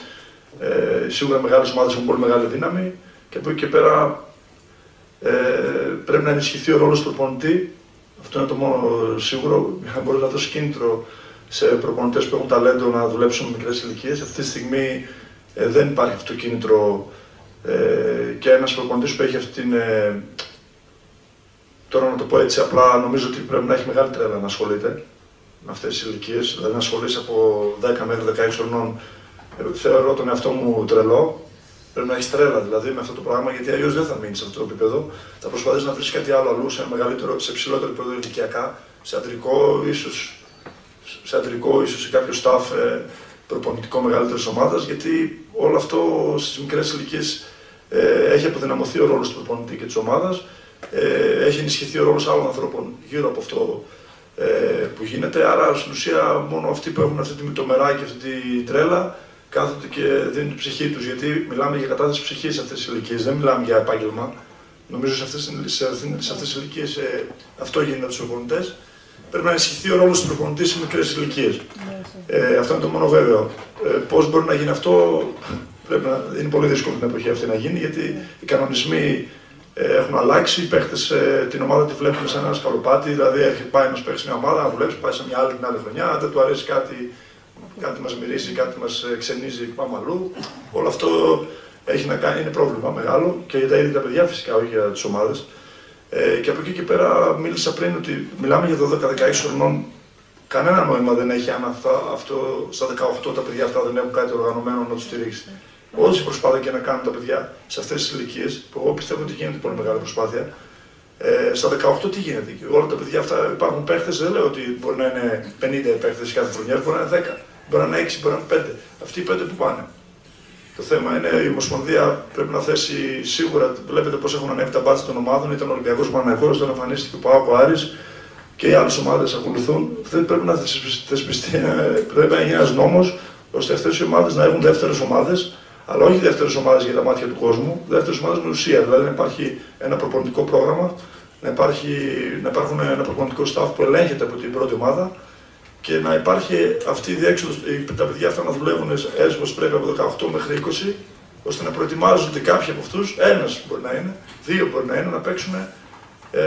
ε, σίγουρα μεγάλες ομάδες έχουν πολύ μεγάλη δύναμη και από εκεί και πέρα ε, πρέπει να ενισχυθεί ο ρόλος του προπονητή. Αυτό είναι το μόνο σίγουρο, για να μπορεί να δώσει κίνητρο σε προπονητές που έχουν ταλέντο να δουλέψουν με μικρές ηλικίες. Αυτή τη στιγμή ε, δεν υπάρχει αυτό το κίνητρο ε, και ένας προπονητής που έχει αυτή την. Ε, τώρα να το πω έτσι απλά, νομίζω ότι πρέπει να έχει μεγάλη τρέλα να ασχολείται με αυτές τις ηλικίες. Δηλαδή να ασχολείσαι από δέκα μέχρι δεκαέξι χρονών, ε, θεωρώ τον εαυτό μου τρελό. Πρέπει να έχει τρέλα δηλαδή με αυτό το πράγμα, γιατί αλλιώς δεν θα μείνει σε αυτό το επίπεδο. Θα προσπαθήσει να βρει κάτι άλλο αλλού, σε, μεγαλύτερο, σε ψηλότερο επίπεδο ηλικιακά, σε αντρικό, ίσως σε, αντρικό, ίσως σε κάποιο staff ε, προπονητικό μεγαλύτερης ομάδας, γιατί όλο αυτό στις μικρές ηλικίες ε, έχει αποδυναμωθεί ο ρόλος του προπονητή και της ομάδας, ε, έχει ενισχυθεί ο ρόλος άλλων ανθρώπων γύρω από αυτό ε, που γίνεται. Άρα στην ουσία μόνο αυτοί που έχουν αυτή τη μυτομερά και αυτή τη τρέλα κάθονται και δίνουν την ψυχή τους, γιατί μιλάμε για κατάθεση ψυχής σε αυτές τις ηλικίες, δεν μιλάμε για επάγγελμα. Νομίζω σε αυτές, σε αυτές τις ηλικίες ε, αυτό γίνεται από τους προπονητές. Πρέπει να ενισχυθεί ο ρόλος του προπονητή σε μικρές ηλικίες. Ε, αυτό είναι το μόνο βέβαιο. Ε, πώς μπορεί να γίνει αυτό, πρέπει να, είναι πολύ δύσκολο την εποχή αυτή να γίνει, γιατί οι κανονισμοί ε, έχουν αλλάξει. Οι παίχτες ε, την ομάδα τη βλέπουν σαν ένα σκαλοπάτι, δηλαδή πάει ένας παίχτης σε μια ομάδα να δουλέψει, πάει σε μια άλλη την άλλη χρονιά, δεν του αρέσει κάτι. Κάτι μας μυρίζει, κάτι μας ξενίζει, πάμε αλλού. Όλο αυτό έχει να κάνει, είναι πρόβλημα μεγάλο και για τα ίδια τα παιδιά φυσικά, όχι για τις ομάδες. Ε, και από εκεί και πέρα μίλησα πριν ότι μιλάμε για δώδεκα με δεκαέξι χρονών. Κανένα νόημα δεν έχει αν αυτά, αυτό, στα δεκαοκτώ τα παιδιά αυτά δεν έχουν κάτι οργανωμένο να τους στηρίξει. Όση προσπάθεια και να κάνουν τα παιδιά σε αυτές τις ηλικίες, που εγώ πιστεύω ότι γίνεται πολύ μεγάλη προσπάθεια, ε, στα δεκαοκτώ τι γίνεται. Όλα τα παιδιά αυτά υπάρχουν παίχτες, δεν λέω ότι μπορεί να είναι πενήντα παίχτες κάθε χρονιά, μπορεί να είναι δέκα. Μπορεί να είναι έξι, μπορεί να είναι πέντε. Αυτοί οι πέντε που πάνε. Το θέμα είναι η Ομοσπονδία πρέπει να θέσει σίγουρα. Βλέπετε πώς έχουν ανέβει τα μπάτια των ομάδων. Ήταν ο Ολυμπιακός Παναθηναϊκός, τον εμφανίστηκε ο ΠΑΟΚ, ο Άρης και οι άλλες ομάδες ακολουθούν. Πρέπει να θεσπιστεί, πρέπει να γίνει ένας νόμος ώστε αυτές οι ομάδες να έχουν δεύτερες ομάδες, αλλά όχι δεύτερες ομάδες για τα μάτια του κόσμου, δεύτερες ομάδες με ουσία. Δηλαδή να υπάρχει ένα προπονητικό πρόγραμμα, να, υπάρχει, να υπάρχουν ένα προπονητικό staff που ελέγχεται από την πρώτη ομάδα. Και να υπάρχει αυτή η διέξοδος, τα παιδιά αυτά να δουλεύουν έσβος πρέπει από δεκαοκτώ μέχρι είκοσι, ώστε να προετοιμάζονται κάποιοι από αυτούς, ένας μπορεί να είναι, δύο μπορεί να είναι, να παίξουν ε,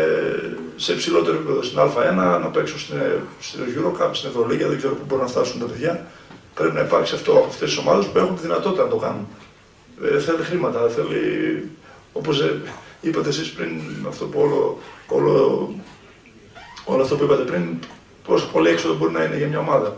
σε υψηλότερο επίπεδο στην Α1, να παίξουν στην, στην Eurocup, στην Ευρωλίγα, δεν ξέρω πού μπορούν να φτάσουν τα παιδιά. Πρέπει να υπάρξει αυτό από αυτές τις ομάδες που έχουν τη δυνατότητα να το κάνουν. Ε, θέλει χρήματα, θέλει, όπως ε, είπατε εσείς πριν, αυτό που όλο, όλο, όλο αυτό που είπατε πριν, πόσο πολύ έξοδο μπορεί να είναι για μια ομάδα.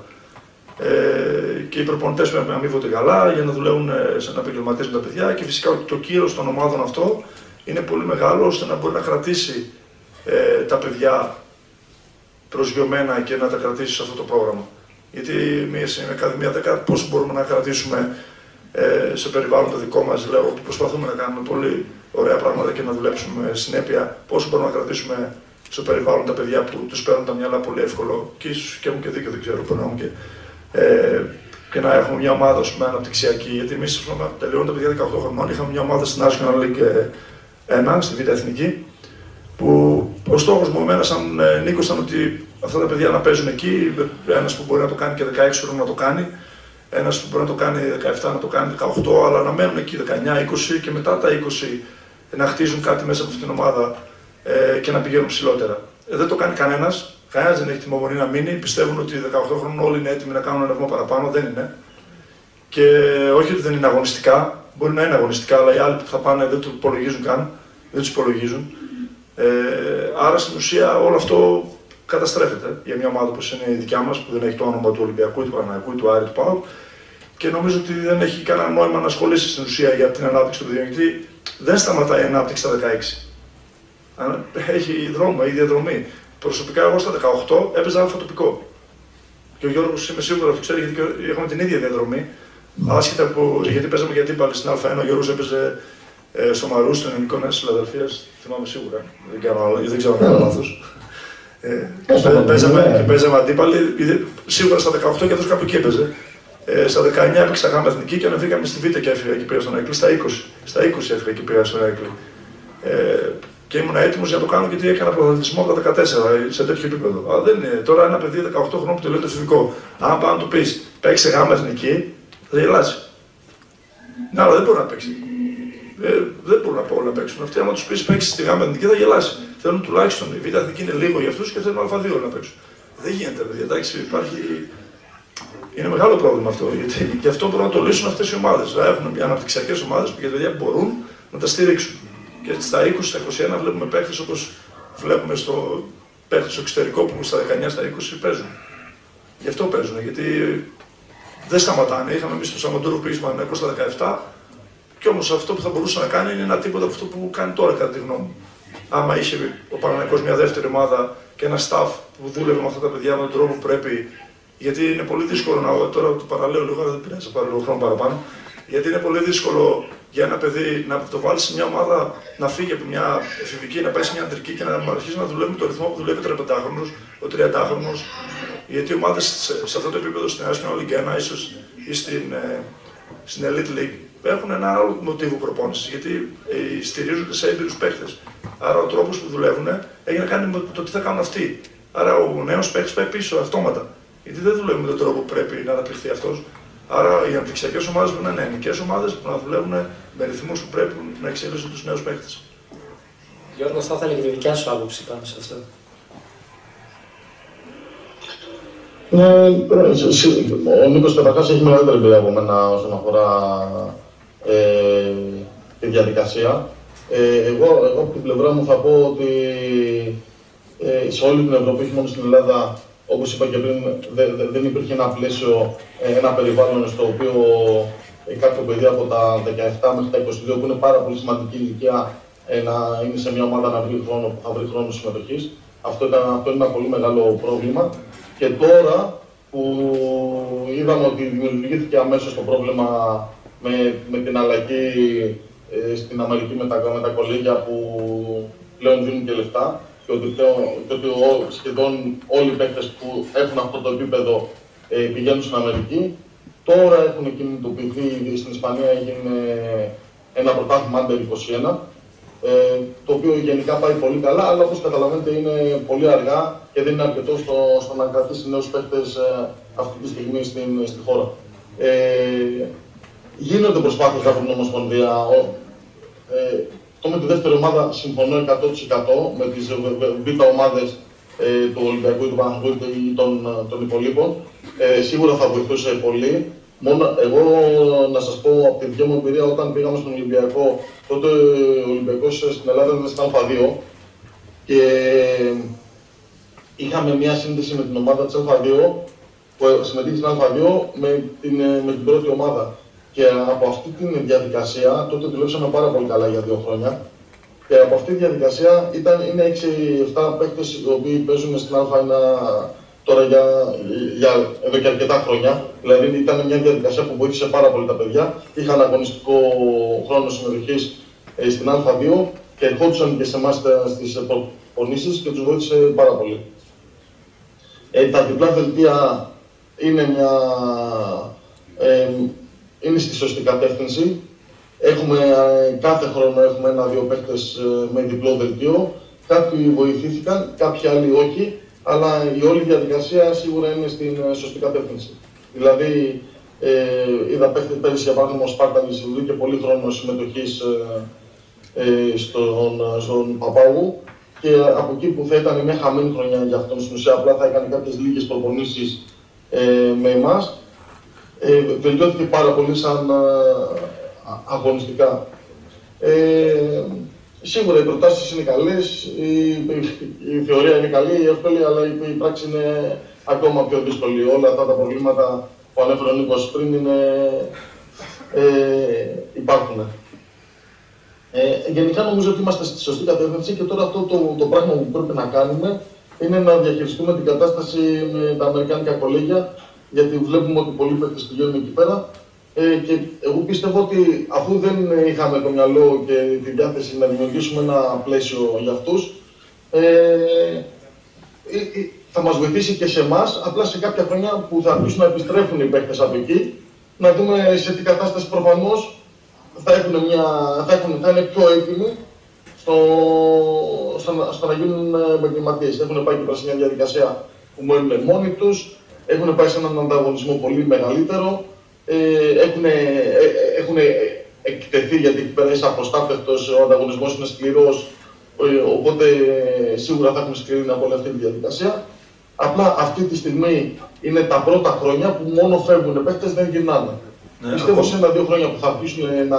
Ε, και οι προπονητές πρέπει να αμείβονται καλά για να δουλεύουν σαν επαγγελματίες με τα παιδιά και φυσικά το κύρος των ομάδων αυτό είναι πολύ μεγάλο ώστε να μπορεί να κρατήσει ε, τα παιδιά προσγειωμένα και να τα κρατήσει σε αυτό το πρόγραμμα. Γιατί μια ακαδημία δέκα πόσο μπορούμε να κρατήσουμε ε, σε περιβάλλον το δικό μας, λέω, που προσπαθούμε να κάνουμε πολύ ωραία πράγματα και να δουλέψουμε συνέπεια, πόσο μπορούμε να κρατήσουμε στο περιβάλλον τα παιδιά που τους παίρνουν τα μυαλά πολύ εύκολο και ίσως και έχουν και δίκιο, δεν ξέρω, που να έχουν και, ε, και να έχουμε μια ομάδα πούμε, αναπτυξιακή. Γιατί εμείς τελειώνουν τα παιδιά δεκαοκτώ χρονών, είχαμε μια ομάδα στην National League ένα, στη Β' Εθνική, που ο στόχος μου εμένα σαν ε, Νίκος ήταν ότι αυτά τα παιδιά να παίζουν εκεί, ένας που μπορεί να το κάνει και δεκαέξι χρόνων να το κάνει, ένας που μπορεί να το κάνει δεκαεπτά, να το κάνει δεκαοκτώ, αλλά να μένουν εκεί δεκαεννιά είκοσι και μετά τα είκοσι να χτίζουν κάτι μέσα από αυτήν την ομάδα ε, και να πηγαίνουν ψηλότερα. Ε, δεν το κάνει κανένας, κανένας δεν έχει τη υπομονή να μείνει. Πιστεύουν ότι οι δεκαοκτώ χρόνων όλοι είναι έτοιμοι να κάνουν ένα βήμα παραπάνω, δεν είναι. Και όχι ότι δεν είναι αγωνιστικά, μπορεί να είναι αγωνιστικά, αλλά οι άλλοι που θα πάνε δεν το υπολογίζουν καν, δεν τους υπολογίζουν. Ε, άρα στην ουσία όλο αυτό καταστρέφεται για μια ομάδα όπως είναι η δικιά μας, που δεν έχει το όνομα του Ολυμπιακού, του Παναθηναϊκού, του Άρη, του ΠΑΟΚ. Και νομίζω ότι δεν έχει κανένα νόημα να ασχολήσει στην ουσία για την ανάπτυξη του παιδιών, γιατί δεν σταματάει η ανάπτυξη στα δεκαέξι. Έχει δρόμο, έχει διαδρομή. Προσωπικά, εγώ στα δεκαοκτώ έπαιζα αλφα τοπικό. Και ο Γιώργος, είμαι σίγουρο ότι ξέρει, γιατί έχουμε την ίδια διαδρομή. Mm. Άσχετα από, γιατί παίζαμε για αντίπαλοι στην Α1, ο Γιώργος έπαιζε ε, στο Μαρού, στον Ελληνικό Νέο της Φιλαδελφίας, θυμάμαι σίγουρα. Δεν, κάνω, δεν ξέρω αν κάνω λάθος. Ε, παίζαμε, και παίζαμε αντίπαλοι, σίγουρα στα δεκαοκτώ και αυτός κάπου εκεί έπαιζε. Ε, στα δεκαεννιά έπαιξα γάμα εθνική και ανεβήκαμε στη Β' και έφυγα και πήγα στον Έκλη. Στα είκοσι, στα είκοσι έφυγα και πήγα στον Έκλη. Ε, και ήμουν έτοιμος για να το κάνω γιατί έκανα πρωταθλητισμό από τα δεκατέσσερα σε τέτοιο επίπεδο. Αλλά δεν είναι. Τώρα ένα παιδί δεκαοκτώ χρόνων που τελειώνει το εφηβικό, αν πάει να του πει παίξει γάμα εθνική, θα γελάσει. Ναι, αλλά δεν μπορεί να παίξει. Ε, δεν μπορούν να όλοι να παίξουν. Αυτοί, άμα του πει παίξει στη γάμα εθνική, θα γελάσει. Θέλουν τουλάχιστον η Β' εθνική είναι λίγο για αυτού και θέλουν Α2 να παίξουν. Δεν γίνεται, παιδιά. Εντάξει, υπάρχει. Είναι μεγάλο πρόβλημα αυτό. Γιατί γι' αυτό μπορούν να το λύσουν αυτές οι ομάδες. Να έχουν αναπτυξιακές ομάδες που για τα παιδιά μπορούν να τα στηρίξουν. Και στα είκοσι, στα είκοσι ένα βλέπουμε παίκτες όπως βλέπουμε στο παίκτες στο εξωτερικό που στα δεκαεννιά, στα είκοσι παίζουν. Γι' αυτό παίζουν. Γιατί δεν σταματάνε. Είχαμε εμείς τον Σαμαντούρου που ήσασταν είκοσι στα δεκαεπτά. Και όμως αυτό που θα μπορούσε να κάνει είναι ένα τίποτα από αυτό που κάνει τώρα, κατά τη γνώμη μου. Άμα είχε ο Παναθηναϊκός μια δεύτερη ομάδα και ένα staff που δούλευε με αυτά τα παιδιά με τον τρόπο που πρέπει. Γιατί είναι πολύ δύσκολο να. Τώρα το παραλέω λίγο, δεν πειράζει, θα πάρω λίγο χρόνο παραπάνω. Γιατί είναι πολύ δύσκολο για ένα παιδί να το βάλει σε μια ομάδα, να φύγει από μια εφηβική, να πάει σε μια αντρική και να αρχίσει να δουλεύει με το ρυθμό που δουλεύει ο τριαντάχρονος, ο τριαντάχρονος. Γιατί οι ομάδες σε, σε αυτό το επίπεδο, στην National League ένα, ίσως ή στην, ε, στην Elite League, έχουν ένα άλλο μοτίβο προπόνησης. Γιατί ε, στηρίζονται σε έμπειρους παίχτες. Άρα ο τρόπος που δουλεύουν έχει να κάνει με το τι θα κάνουν αυτοί. Άρα ο νέος παίχτης πάει πίσω αυτόματα. Γιατί δεν δουλεύουμε με τον τρόπο που πρέπει να αναπτυχθεί αυτός. Άρα οι αναπτυξιακές ομάδες πρέπει να είναι ελληνικές ομάδες που να δουλεύουν με ρυθμούς που πρέπει να εξελίσσουν τους νέους παίκτες. Γιώργο, θα ήθελα και τη δικιά σου άποψη πάνω σε αυτό. Ναι, ο Νίκος καταρχάς έχει μεγαλύτερη εμπειρία από μένα όσον αφορά ε, τη διαδικασία. Ε, εγώ, εγώ από την πλευρά μου θα πω ότι ε, σε όλη την Ευρώπη, όχι μόνο στην Ελλάδα, όπως είπα και πριν, δεν υπήρχε ένα πλαίσιο, ένα περιβάλλον στο οποίο κάποιο παιδί από τα δεκαεπτά μέχρι τα είκοσι δύο, που είναι πάρα πολύ σημαντική ηλικία, να είναι σε μια ομάδα να βρει χρόνο, που θα βρει χρόνο συμμετοχής. Αυτό, ήταν, αυτό είναι ένα πολύ μεγάλο πρόβλημα. Και τώρα που είδαμε ότι δημιουργήθηκε αμέσως το πρόβλημα με, με την αλλαγή ε, στην Αμερική με τα, με τα κολέγια που πλέον δίνουν και λεφτά, και ότι, και ότι ο, σχεδόν όλοι οι παίκτες που έχουν αυτό το επίπεδο ε, πηγαίνουν στην Αμερική. Τώρα έχουν κινητοποιηθεί, στην Ισπανία έγινε ένα πρωτάθλημα άντερ είκοσι ένα, ε, το οποίο γενικά πάει πολύ καλά, αλλά όπως καταλαβαίνετε είναι πολύ αργά και δεν είναι αρκετό στο, στο να κρατήσει νέους παίκτες ε, αυτή τη στιγμή στην, στη χώρα. Ε, γίνονται προσπάθειες από την Ομοσπονδία. Ε, Το με τη δεύτερη ομάδα συμφωνώ εκατό τοις εκατό με τις β' ομάδες ε, του Ολυμπιακού, του Παναθηναϊκού ή των, των υπολείπων. Ε, σίγουρα θα βοηθούσε πολύ. Μόνο εγώ να σας πω από τη δική μου εμπειρία, όταν πήγαμε στον Ολυμπιακό, τότε ο Ολυμπιακός στην Ελλάδα ήταν στην Α2και είχαμε μια σύνδεση με την ομάδα της Α2 που συμμετείχε στην Α2 με την, με την πρώτη ομάδα. Και από αυτή τη διαδικασία, τότε δουλέψαμε πάρα πολύ καλά για δύο χρόνια. Και από αυτή τη διαδικασία ήταν, είναι έξι επτά παίκτες οι οποίοι παίζουν στην Α1 τώρα για, για εδώ και αρκετά χρόνια. Δηλαδή ήταν μια διαδικασία που βοήθησε πάρα πολύ τα παιδιά. Είχαν αγωνιστικό χρόνο συμμετοχής ε, στην Α2 και ερχόντουσαν και σε εμάς στις προπονήσεις και τους βοήθησε πάρα πολύ. Ε, τα διπλά δελτία είναι μια. Ε, είναι στη σωστή κατεύθυνση. Έχουμε, κάθε χρόνο έχουμε ένα-δύο παίκτες με διπλό δελτίο. Κάποιοι βοηθήθηκαν, κάποιοι άλλοι όχι, αλλά η όλη διαδικασία σίγουρα είναι στην σωστή κατεύθυνση. Δηλαδή, Ε, είδα παίχτε πέρυσι για παράδειγμα ο Σπάρτανης βρήκε πολύ χρόνο συμμετοχής ε, ε, στον, στον Παπάγου και από εκεί που θα ήταν μια χαμένη χρονιά για αυτόν, στην ουσία απλά θα έκανε κάποιες λίγες προπονήσεις ε, με εμάς. Ε, βελτιώθηκε πάρα πολύ σαν α, αγωνιστικά. Ε, σίγουρα οι προτάσεις είναι καλές, η, η, η θεωρία είναι καλή, η εύκολη, αλλά η, η πράξη είναι ακόμα πιο δύσκολη. Όλα αυτά τα προβλήματα που ανέφερε ο Νίκος πριν είναι, ε, υπάρχουν. Ε, γενικά νομίζω ότι είμαστε στη σωστή κατεύθυνση και τώρα αυτό το, το πράγμα που πρέπει να κάνουμε είναι να διαχειριστούμε την κατάσταση με τα αμερικάνικα κολέγια, γιατί βλέπουμε ότι πολλοί παίκτες πηγαίνουν εκεί πέρα. Ε, και εγώ πιστεύω ότι αφού δεν είχαμε το μυαλό και τη διάθεση να δημιουργήσουμε ένα πλαίσιο για αυτούς, ε, θα μας βοηθήσει και σε εμάς, απλά σε κάποια χρόνια που θα αρχίσουν να επιστρέφουν οι παίκτες από εκεί, να δούμε σε τι κατάσταση προφανώς θα, έχουν μια, θα, έχουν, θα είναι πιο έτοιμοι στο, στο, στο να γίνουν επαγγελματίες. Έχουν πάει και πέρα σε μια διαδικασία που μένουν μόνοι τους, έχουν πάει σε έναν ανταγωνισμό πολύ μεγαλύτερο, ε, έχουν, ε, έχουν εκτεθεί γιατί εκεί πέρα είσαι απροστάτευτος, ο ανταγωνισμός είναι σκληρός, ε, οπότε ε, σίγουρα θα έχουν σκληρή από όλη αυτή τη διαδικασία. Απλά αυτή τη στιγμή είναι τα πρώτα χρόνια που μόνο φεύγουν παίκτες, δεν γυρνάνε. Ναι, πιστεύω σε ένα-δύο χρόνια που θα αρχίσουν να,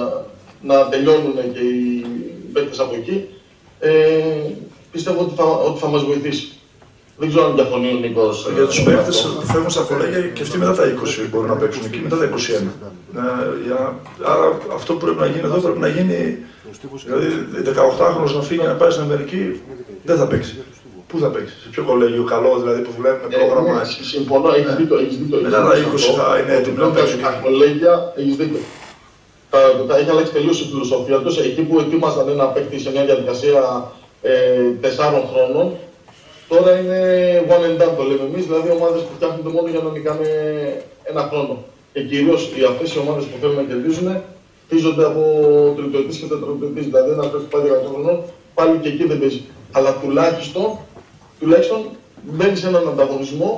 να τελειώνουν και οι παίκτες από εκεί, ε, πιστεύω ότι θα, ότι θα μας βοηθήσει. Δεν ξέρω αν διαφωνεί ο Νίκος. Για τους παίκτες που φεύγουν στα κολέγια και αυτοί μετά τα είκοσι μπορούν να παίξουν εκεί, μετά τα είκοσι ένα. Ε, για, άρα αυτό που πρέπει να γίνει εδώ πρέπει να γίνει. Δηλαδή, δεκαοκτάχρονος να φύγει να πάει στην Αμερική, δεν θα παίξει. Πού θα παίξει, σε ποιο κολέγιο, καλό δηλαδή που δουλεύει με πρόγραμμα. Ε, ναι, συμφωνώ, έχεις δίκιο. Μετά τα είκοσι θα είναι έτοιμο να παίξει. Τα κολέγια, έχεις δίκιο. Τα, τα έχει αλλάξει τελείως η φιλοσοφία τους. Εκεί που ετοίμασταν ένα παίκτη σε μια διαδικασία ε, τεσσάρων χρόνων, τώρα είναι one and done το λέμε εμείς, δηλαδή ομάδες που φτιάχνονται μόνο για να νικάνε ένα χρόνο. Και κυρίως οι αυτές οι ομάδες που θέλουν να κερδίζουν χτίζονται από τριτοετής και τετραετής. Δηλαδή ένα παίκτη που πάει δεκαοκτώ χρονών, πάλι και εκεί δεν παίζει. Αλλά τουλάχιστον, τουλάχιστον μπαίνει σε έναν ανταγωνισμό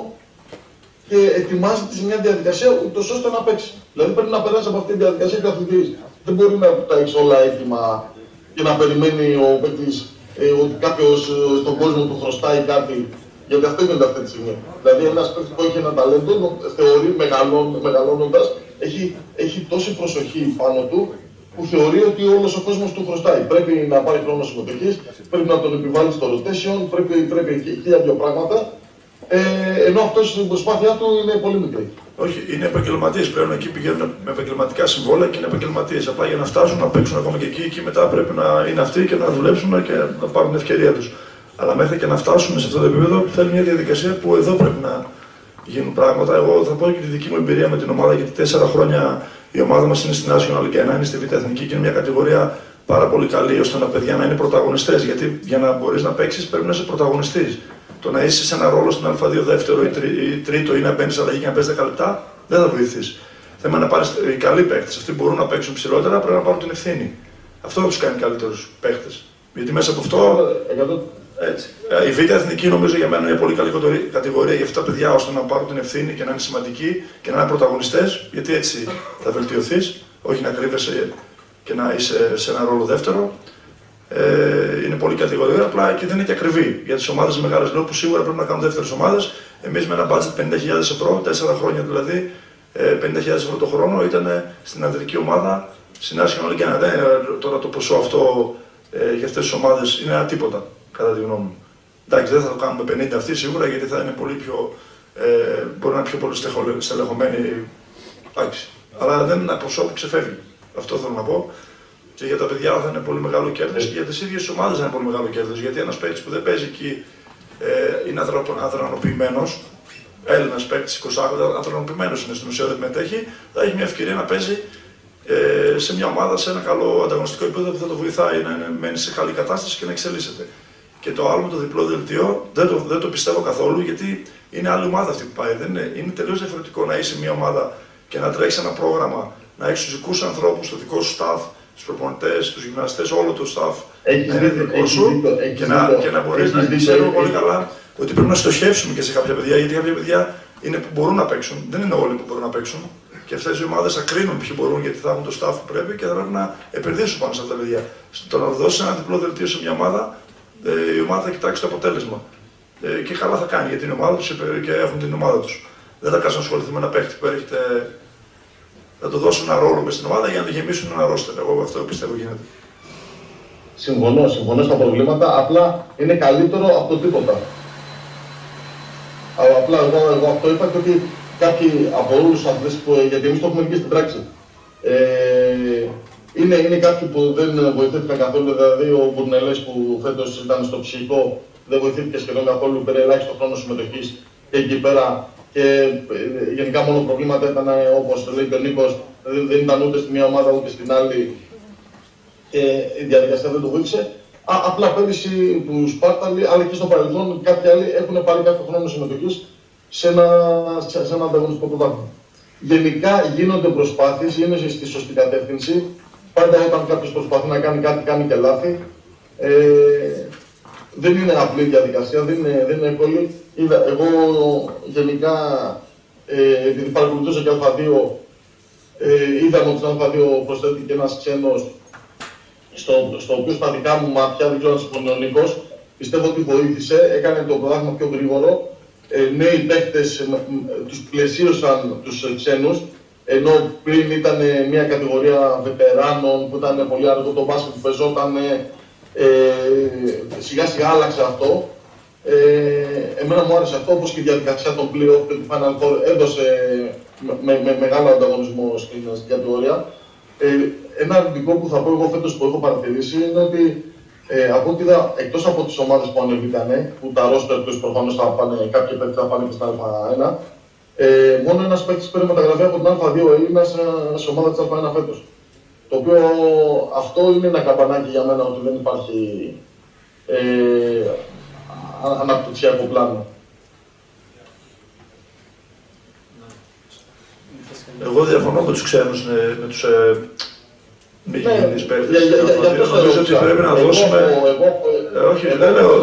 και ετοιμάζεται σε μια διαδικασία ούτως ώστε να παίξει. Δηλαδή πρέπει να περάσει από αυτή τη διαδικασία και αθλητής. Δεν μπορεί να τα έχει όλα έτοιμα και να περιμένει ο παίκτης ε, ότι κάποιος ε, στον κόσμο του χρωστάει κάτι. Γιατί αυτό γίνεται αυτή τη στιγμή. Δηλαδή ένας παίκτης που έχει ένα ταλέντο, θεωρεί μεγαλώνοντας, έχει, έχει τόση προσοχή πάνω του, που θεωρεί ότι όλος ο κόσμος του χρωστάει. Πρέπει να πάρει χρόνο συμμετοχής, πρέπει να τον επιβάλλει στο rotation, πρέπει, πρέπει χίλια δύο πράγματα. Ε, ενώ αυτός στην προσπάθειά του είναι πολύ μικρή. Όχι, είναι επαγγελματίες πλέον. Εκεί πηγαίνουν με επαγγελματικά συμβόλαια και είναι επαγγελματίες. Απλά για να φτάσουν να παίξουν ακόμα και εκεί, εκεί μετά πρέπει να είναι αυτοί και να δουλέψουν και να πάρουν την ευκαιρία τους. Αλλά μέχρι και να φτάσουν σε αυτό το επίπεδο θέλει μια διαδικασία που εδώ πρέπει να γίνουν πράγματα. Εγώ θα πω και τη δική μου εμπειρία με την ομάδα, γιατί τέσσερα χρόνια η ομάδα μας είναι στη National και ένα είναι στη Β' Εθνική και είναι μια κατηγορία πάρα πολύ καλή ώστε τα παιδιά να είναι πρωταγωνιστές. Γιατί για να μπορείς να παίξεις πρέπει να είσαι πρωταγωνιστής. Το να είσαι σε ένα ρόλο στην Α2 δεύτερο ή, τρί, ή τρίτο ή να μπαίνεις αλλαγή και να παίζεις δέκα λεπτά δεν θα βοηθήσει. Θέμα είναι να πάρεις οι καλοί παίκτες. Αυτοί που μπορούν να παίξουν ψηλότερα πρέπει να πάρουν την ευθύνη. Αυτό θα τους κάνει καλύτερους παίκτες. Γιατί μέσα από αυτό. Έτσι. Η Β' Εθνική νομίζω για μένα είναι πολύ καλή κατηγορία για αυτά τα παιδιά ώστε να πάρουν την ευθύνη και να είναι σημαντικοί και να είναι πρωταγωνιστές. Γιατί έτσι θα βελτιωθείς, όχι να κρύβεσαι και να είσαι σε ένα ρόλο δεύτερο. Ε, είναι πολύ κατηγορία, απλά και δεν είναι και ακριβή για τις ομάδες μεγάλες λέω που σίγουρα πρέπει να κάνουν δεύτερες ομάδες. Εμείς με ένα budget πενήντα χιλιάδες ευρώ, τέσσερα χρόνια δηλαδή, πενήντα χιλιάδες ευρώ το χρόνο ήταν στην ανδρική ομάδα, στην National και ναι, τώρα το ποσό αυτό ε, για αυτές τις ομάδες είναι ένα τίποτα, κατά τη γνώμη μου. Εντάξει, δεν θα το κάνουμε πενήντα αυτοί σίγουρα γιατί θα είναι πολύ πιο, ε, μπορεί να είναι πιο πολύ στελεχωμένοι, εντάξει. Αλλά δεν είναι ένα ποσό που ξεφεύγει, αυτό θέλω να πω. Και για τα παιδιά θα είναι πολύ μεγάλο κέρδος και για τις ίδιες ομάδες θα είναι πολύ μεγάλο κέρδος. Γιατί ένας παίκτης που δεν παίζει εκεί ε, είναι αδρανοποιημένος, Έλληνας παίκτης εικοσάχρονος, αδρανοποιημένος είναι στην ουσία, δεν μετέχει, θα έχει μια ευκαιρία να παίζει ε, σε μια ομάδα σε ένα καλό ανταγωνιστικό επίπεδο που θα το βοηθάει να είναι, μένει σε καλή κατάσταση και να εξελίσσεται. Και το άλλο με το διπλό δελτίο δεν το, δεν το πιστεύω καθόλου γιατί είναι άλλη ομάδα αυτή που πάει. Δεν είναι, είναι τελείως διαφορετικό να είσαι μια ομάδα και να τρέχεις ένα πρόγραμμα, να έχεις τους δικούς ανθρώπους, το δικό σου staff. Τους προπονητές, τους γυμναστές, όλο το staff να είναι δικό σου και να, και να μπορείς να ξέρουμε πολύ καλά ότι πρέπει να στοχεύσουμε και σε κάποια παιδιά γιατί κάποια παιδιά είναι που μπορούν να παίξουν, δεν είναι όλοι που μπορούν να παίξουν. Και αυτές οι ομάδες θα κρίνουν ποιοι μπορούν, γιατί θα έχουν το staff που πρέπει και θα πρέπει να επενδύσουν πάνω σε αυτά τα παιδιά. Στο να δώσει ένα διπλό δελτίο σε μια ομάδα, η ομάδα θα κοιτάξει το αποτέλεσμα. Και καλά θα κάνει για την ομάδα τους και έχουν την ομάδα τους. Δεν θα κάτσουν να ασχοληθούν με ένα παίχτη που έρχεται. Θα το δώσουν ένα ρόλο μες στην ομάδα για να το γεμίσουν ένα ρόστερ. Εγώ αυτό πιστεύω γίνεται. Συμφωνώ, συμφωνώ στα προβλήματα. Απλά είναι καλύτερο από το τίποτα. Αλλά απλά εγώ, εγώ αυτό είπα και ότι κάποιοι από όλους τους αθλητές που, γιατί εμείς το έχουμε και στην πράξη. Ε, είναι, είναι κάποιοι που δεν βοηθήθηκαν καθόλου, δηλαδή ο Μπουρνελές που φέτος ήταν στο ψυχικό, δεν βοηθήθηκε σχεδόν καθόλου, πήρε ελάχιστο χρόνο συμμετοχής και εκεί πέρα. Και ε, γενικά μόνο προβλήματα ήταν, όπως λέει και ο Νίκος, δηλαδή δεν ήταν ούτε στη μία ομάδα ούτε στην άλλη και η διαδικασία δεν το βοήθησε. Α, απλά πέρυσι του Σπάρταλοι, αλλά και στο παρελθόν κάποιοι άλλοι έχουν πάρει κάποιο χρόνο συμμετοχής σε ένα, σε, σε ένα ανταγωνιστικό πρωτάθλημα. Γενικά γίνονται προσπάθειες, είναι στη σωστή κατεύθυνση. Πάντα όταν κάποιος προσπαθεί να κάνει κάτι, κάνει και λάθη. Ε, δεν είναι απλή διαδικασία, δεν είναι, δεν είναι εύκολη. Είδα, εγώ γενικά, ε, επειδή παρακολουθούσα και Α δύο, ε, είδαμε ότι στην Α δύο προσθέθηκε ένας ξένος, στο, στο οποίο στα δικά μου μάτια, δεν ξέρω αν συμφωνεί ο Νίκος, πιστεύω ότι βοήθησε, έκανε το πρωτάθλημα πιο γρήγορο. Ε, νέοι παίκτες τους πλαισίωσαν τους ξένους, ενώ πριν ήταν μια κατηγορία βετεράνων που ήταν πολύ αργό το μπάσκετ που παίζονταν, ε, σιγά σιγά άλλαξε αυτό. Ε, εμένα μου άρεσε αυτό, όπως και η διαδικασία των play-off και του Final Four έδωσε με, με, με μεγάλο ανταγωνισμό στην, στην κατηγορία. Ε, ένα αρνητικό που θα πω εγώ φέτος που έχω παρατηρήσει είναι ότι ε, από ό,τι είδα, εκτός από τις ομάδες που ανεβήκανε, που τα ρόστερ τους προφανώς θα πάνε, κάποιοι παίκτες θα πάνε και στην Α ένα, ε, μόνο ένας παίκτης πήρε μεταγραφή από την Α δύο Έλληνα σε, σε ομάδα της Α ένα φέτος. Το οποίο αυτό είναι ένα καμπανάκι για μένα ότι δεν υπάρχει ε, αναπτυξιακό πλάνο. Εγώ διαφωνώ με τους ξένους, με τους ε, μη γηγενείς παίκτες. Νομίζω ότι πρέπει να δώσουμε... Όχι, δεν λέω...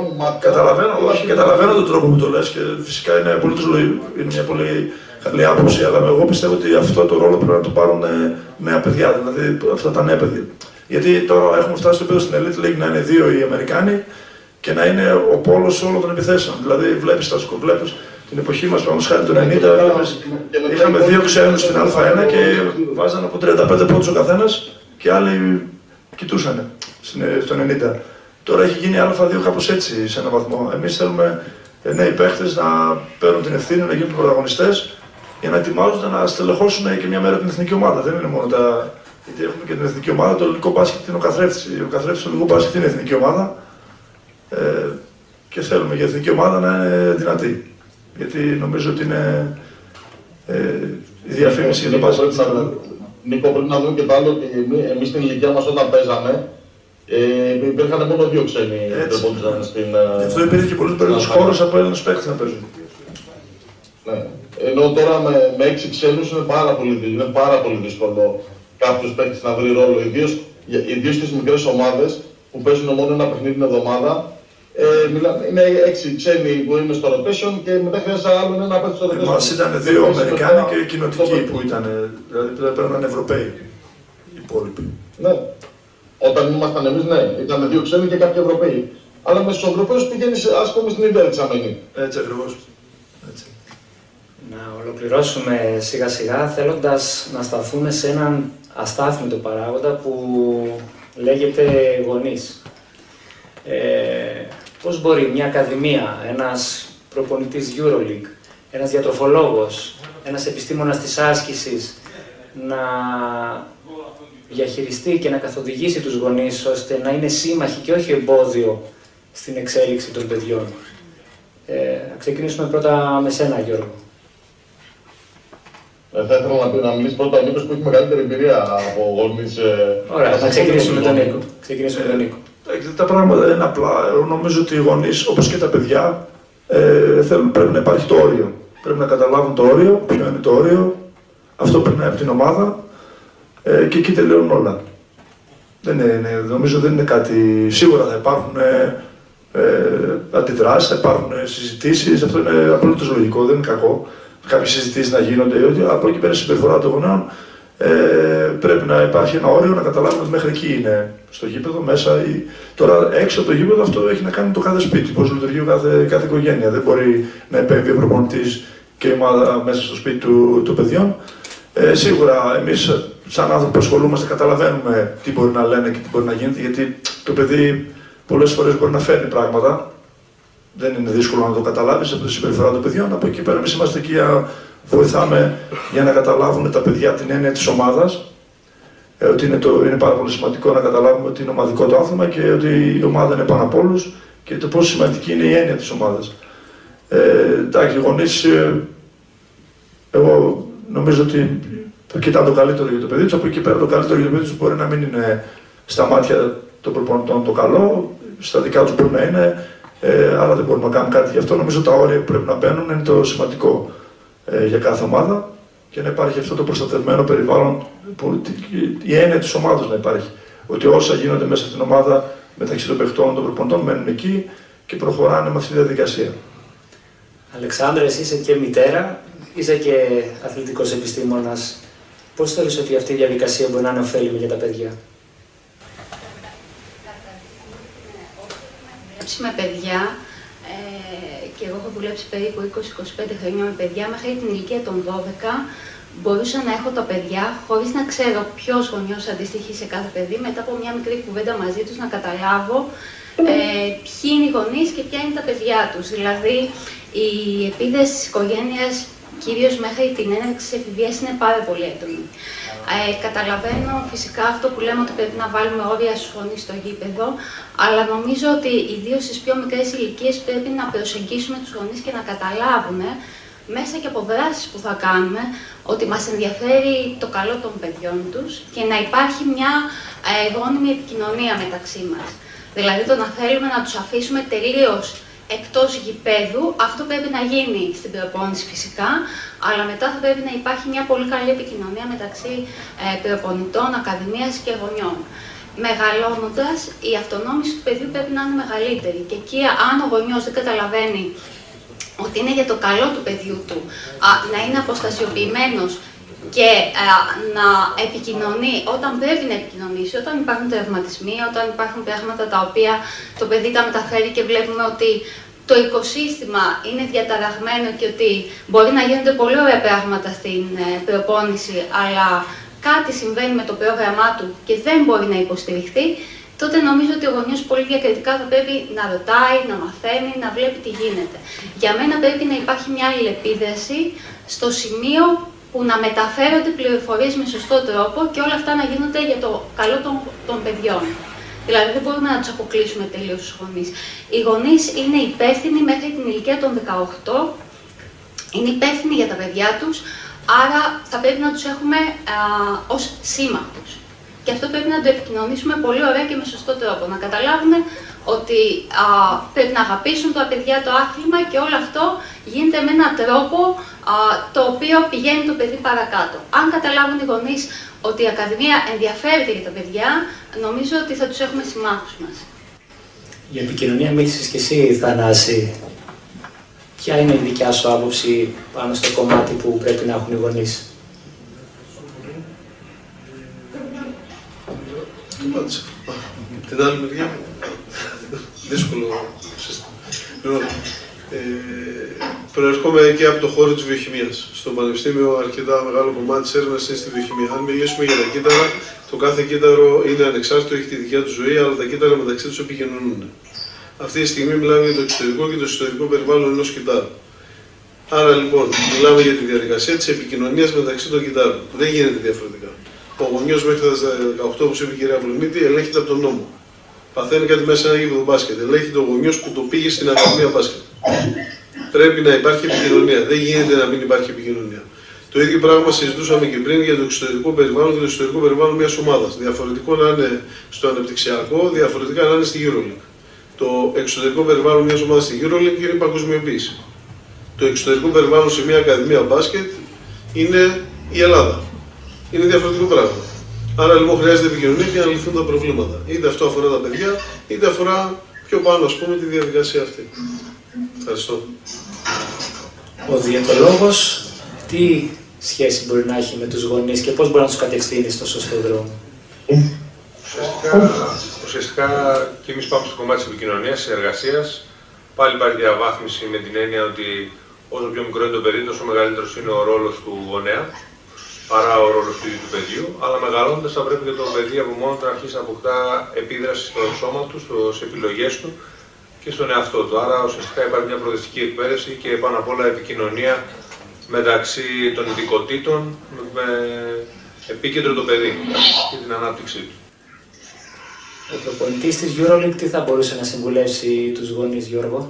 Καταλαβαίνω τον τρόπο που το λες και φυσικά είναι μια πολύ καλή άποψη, αλλά εγώ πιστεύω ότι αυτό το ρόλο πρέπει να το πάρουν νέα παιδιά, δηλαδή αυτά τα νέα παιδιά. Γιατί τώρα έχουμε φτάσει στο επίπεδο στην Elite League να είναι δύο οι Αμερικάνοι και να είναι ο πόλος όλων των επιθέσεων. Δηλαδή βλέπεις τα σκοβλέπεις. Την εποχή μας, πάνω χάρη το ενενήντα, είχαμε δύο ξένους στην Α ένα και βάζανε από τριάντα πέντε πόντους ο καθένας και άλλοι κοιτούσαν στο ενενήντα. Τώρα έχει γίνει Α δύο κάπως έτσι σε έναν βαθμό. Εμείς θέλουμε νέοι παίχτες να παίρνουν την ευθύνη, να γίνουν πρωταγωνιστές για να ετοιμάζονται να στελεχώσουν και μια μέρα την εθνική ομάδα. Δεν είναι μόνο τα. Γιατί έχουμε και την εθνική ομάδα, το ελληνικό μπάσκετ είναι ο καθρέφτης. Ο καθρέφτης του ελληνικού μπάσκετ είναι η εθνική ομάδα ε, και θέλουμε για εθνική ομάδα να είναι δυνατή. Γιατί νομίζω ότι είναι ε, η διαφήμιση για το μπάσκετ. Νίκο, πρέπει να δούμε και το άλλο ότι εμείς στην ηλικία μας όταν παίζαμε, ε, υπήρχαν μόνο δύο ξένοι που παίζανε στην. Γι' αυτό υπήρχε και πολλούς περισσότερους χώρους από Έλληνες παίκτες να παίζουν. Ναι. Ενώ τώρα με, με έξι ξένους είναι πάρα πολύ, είναι πάρα πολύ δύσκολο κάποιος παίκτης να βρει ρόλο, ιδίως, ιδίως στις μικρές ομάδες που παίζουν μόνο ένα παιχνίδι την εβδομάδα. Ε, μιλά, είναι έξι ξένοι που είναι στο rotation και μετά χρειάζεται άλλο ένα παίκτη στο rotation. Εμάς ήταν δύο Αμερικάνοι και κοινοτικοί που ήταν, δηλαδή πρέπει να είναι Ευρωπαίοι οι υπόλοιποι. Ναι. Όταν ήμασταν εμείς, ναι, ήταν δύο ξένοι και κάποιοι Ευρωπαίοι. Αλλά με στους Ευρωπαίους πηγαίνεις, ας πούμε, στην ίδια εξαμενή. Έτσι ακριβώς. Έτσι. Να ολοκληρώσουμε σιγά σιγά θέλοντας να σταθούμε σε έναν αστάθμητο παράγοντα που λέγεται γονείς. Ε, πώς μπορεί μια ακαδημία, ένας προπονητής EuroLeague, ένας διατροφολόγος, ένας επιστήμονας της άσκησης να διαχειριστεί και να καθοδηγήσει τους γονείς ώστε να είναι σύμμαχοι και όχι εμπόδιο στην εξέλιξη των παιδιών. Ε, να ξεκινήσουμε πρώτα με σένα, Γιώργο. Ε, θα ήθελα να, να μιλήσει πρώτα ο Νίκος που έχει μεγαλύτερη εμπειρία από γονείς. Ε, Ωραία, να ξεκινήσουμε με τον Νίκο. Ξεκινήσουμε με τον Νίκο. Τα πράγματα είναι απλά. Εγώ νομίζω ότι οι γονείς, όπως και τα παιδιά, ε, θέλουν, πρέπει να υπάρχει το όριο. Πρέπει να καταλάβουν το όριο, ποιο είναι το όριο, αυτό περνάει από την ομάδα ε, και εκεί τελειώνουν όλα. Δεν είναι, νομίζω δεν είναι κάτι. Σίγουρα θα υπάρχουν ε, ε, αντιδράσεις, θα υπάρχουν συζητήσεις, αυτό είναι απολύτως λογικό, δεν είναι κακό. κάποιες συζητήσεις να γίνονται, ότι από εκεί πέρα συμπεριφορά των γονέων ε, πρέπει να υπάρχει ένα όριο να καταλάβουμε ότι μέχρι εκεί είναι στο γήπεδο, μέσα. Ή... Τώρα έξω από το γήπεδο αυτό έχει να κάνει με το κάθε σπίτι, πώς λειτουργεί κάθε, κάθε οικογένεια. Δεν μπορεί να επέμβει ο προπονητής και η ομάδα μέσα στο σπίτι του, των παιδιών. Ε, σίγουρα εμείς, σαν άνθρωποι που ασχολούμαστε, καταλαβαίνουμε τι μπορεί να λένε και τι μπορεί να γίνεται, γιατί το παιδί πολλές φορές μπορεί να φέρνει πράγματα. Δεν είναι δύσκολο να το καταλάβεις από τη συμπεριφορά των παιδιών. Από εκεί πέρα, εμείς είμαστε εκεί για βοηθάμε για να καταλάβουν τα παιδιά την έννοια της ομάδας. Ε, ότι είναι, το, είναι πάρα πολύ σημαντικό να καταλάβουμε ότι είναι ομαδικό το άθλημα και ότι η ομάδα είναι πάνω από όλους και το πόσο σημαντική είναι η έννοια της ομάδας. Ε, εντάξει, οι γονείς, ε, εγώ νομίζω ότι κοιτάνε το καλύτερο για το παιδί τους. Από εκεί πέρα, το καλύτερο για το παιδί τους μπορεί να μην είναι στα μάτια των προπονητών το καλό, στα δικά τους μπορεί να είναι, ε, αλλά δεν μπορούμε να κάνουμε κάτι γι' αυτό. Νομίζω τα όρια που πρέπει να μπαίνουν είναι το σημαντικό ε, για κάθε ομάδα και να υπάρχει αυτό το προστατευμένο περιβάλλον, που, η έννοια της ομάδας να υπάρχει. Ότι όσα γίνονται μέσα στην ομάδα μεταξύ των παιχτών, των προπονητών μένουν εκεί και προχωράνε με αυτή τη διαδικασία. Αλεξάνδρα, εσύ είσαι και μητέρα, είσαι και αθλητικός επιστήμονας. Πώς θεωρείς ότι αυτή η διαδικασία μπορεί να είναι ωφέλιμη για τα παιδιά? Με παιδιά, ε, και εγώ έχω δουλέψει περίπου είκοσι με είκοσι πέντε χρόνια με παιδιά, μέχρι την ηλικία των δώδεκα μπορούσα να έχω τα παιδιά χωρίς να ξέρω ποιος γονιός αντιστοιχεί σε κάθε παιδί, μετά από μια μικρή κουβέντα μαζί τους να καταλάβω ε, ποιοι είναι οι γονείς και ποια είναι τα παιδιά τους. Δηλαδή η επίδεση της οικογένειας, κυρίως μέχρι την έναρξη της εφηβείας, είναι πάρα πολύ έντονη. Ε, καταλαβαίνω φυσικά αυτό που λέμε ότι πρέπει να βάλουμε όρια στους γονείς στο γήπεδο, αλλά νομίζω ότι ιδίως στις πιο μικρές ηλικίες πρέπει να προσεγγίσουμε τους γονείς και να καταλάβουν μέσα και από δράσεις που θα κάνουμε ότι μας ενδιαφέρει το καλό των παιδιών τους και να υπάρχει μια ε, γόνιμη επικοινωνία μεταξύ μας. Δηλαδή το να θέλουμε να τους αφήσουμε τελείως εκτός γηπέδου, αυτό πρέπει να γίνει στην προπόνηση φυσικά, αλλά μετά θα πρέπει να υπάρχει μια πολύ καλή επικοινωνία μεταξύ ε, προπονητών, ακαδημίας και γονιών. Μεγαλώνοντας, η αυτονόμηση του παιδιού πρέπει να είναι μεγαλύτερη και εκεί αν ο γονιός δεν καταλαβαίνει ότι είναι για το καλό του παιδιού του α, να είναι αποστασιοποιημένος και α, να επικοινωνεί όταν πρέπει να επικοινωνήσει, όταν υπάρχουν τραυματισμοί, όταν υπάρχουν πράγματα τα οποία το παιδί τα μεταφέρει και βλέπουμε ότι το οικοσύστημα είναι διαταραγμένο και ότι μπορεί να γίνονται πολύ ωραία πράγματα στην ε, προπόνηση, αλλά κάτι συμβαίνει με το πρόγραμμά του και δεν μπορεί να υποστηριχθεί, τότε νομίζω ότι ο γονιός πολύ διακριτικά θα πρέπει να ρωτάει, να μαθαίνει, να βλέπει τι γίνεται. Για μένα πρέπει να υπάρχει μια αλληλεπίδραση στο σημείο που να μεταφέρονται πληροφορίες με σωστό τρόπο και όλα αυτά να γίνονται για το καλό των, των παιδιών. Δηλαδή δεν μπορούμε να τους αποκλείσουμε τελείως τους γονείς. Οι γονείς είναι υπεύθυνοι μέχρι την ηλικία των δεκαοκτώ, είναι υπεύθυνοι για τα παιδιά τους, άρα θα πρέπει να τους έχουμε α, ως σύμμαχους. Και αυτό πρέπει να το επικοινωνήσουμε πολύ ωραία και με σωστό τρόπο. Να καταλάβουν ότι α, πρέπει να αγαπήσουν τα παιδιά το άθλημα και όλο αυτό γίνεται με έναν τρόπο α, το οποίο πηγαίνει το παιδί παρακάτω. Αν καταλάβουν οι γονείς ότι η Ακαδημία ενδιαφέρεται για τα παιδιά, νομίζω ότι θα τους έχουμε συμμάχους μας. Για επικοινωνία μίλησες και εσύ, Θανάση. Ποια είναι η δικιά σου άποψη πάνω στο κομμάτι που πρέπει να έχουν οι γονείς? Την άλλη μεριά, δύσκολο σύστημα. Λοιπόν, ε, προερχόμαι και από το χώρο της βιοχημίας. Στο Πανεπιστήμιο αρκετά μεγάλο κομμάτι της έρευνας είναι στη βιοχημία. Αν μιλήσουμε για τα κύτταρα, το κάθε κύτταρο είναι ανεξάρτητο, έχει τη δικιά του ζωή, αλλά τα κύτταρα μεταξύ τους επικοινωνούν. Αυτή τη στιγμή μιλάμε για το εξωτερικό και το εσωτερικό περιβάλλον ενός κυττάρου. Άρα λοιπόν, μιλάμε για τη διαδικασία της επικοινωνίας μεταξύ των κυττάρων. Δεν γίνεται διαφορετικά. Ο γονιός μέχρι τα δεκαοκτώ, όπως είπε η κυρία Βλομίτη, ελέγχεται από τον νόμο. Παθαίνει κάτι μέσα σε ένα γήπεδο μπάσκετ. Ελέγχεται ο γονιός που το πήγε στην Ακαδημία μπάσκετ. Πρέπει να υπάρχει επικοινωνία. Δεν γίνεται να μην υπάρχει επικοινωνία. Το ίδιο πράγμα συζητούσαμε και πριν για το εξωτερικό περιβάλλον και το εξωτερικό περιβάλλον μιας ομάδας. Διαφορετικό να είναι στο ανεπτυξιακό, διαφορετικά να είναι στη EuroLeague. Το εξωτερικό περιβάλλον μιας ομάδας στη EuroLeague είναι η παγκοσμιοποίηση. Το εξωτερικό περιβάλλον σε μια Ακαδημία μπάσκετ είναι η Ελλάδα. Είναι διαφορετικό πράγμα. Άρα λοιπόν χρειάζεται επικοινωνία για να λυθούν τα προβλήματα. Είτε αυτό αφορά τα παιδιά, είτε αφορά πιο πάνω, ας πούμε, τη διαδικασία αυτή. Ευχαριστώ. Ο διαιτολόγος τι σχέση μπορεί να έχει με τους γονείς και πώς μπορεί να τους κατευθύνει στο σωστό δρόμο? Ουσιαστικά, ουσιαστικά και εμείς πάμε στο κομμάτι της επικοινωνίας, της εργασίας. Πάλι υπάρχει διαβάθμιση με την έννοια ότι όσο πιο μικρό είναι το παιδί, τόσο μεγαλύτερος είναι ο ρόλος του γονέα παρά ο ρόλος του ίδιου του παιδιού. Αλλά μεγαλώνοντας θα πρέπει και το παιδί από μόνο του να αρχίσει να αποκτά επίδραση στο σώμα του, στις επιλογές του και στον εαυτό του. Άρα ουσιαστικά υπάρχει μια προοδευτική εκπαίδευση και πάνω απ' όλα επικοινωνία μεταξύ των ειδικοτήτων με επίκεντρο το παιδί και την ανάπτυξή του. Ο προπονητής της EuroLeague τι θα μπορούσε να συμβουλεύσει τους γονείς, Γιώργο?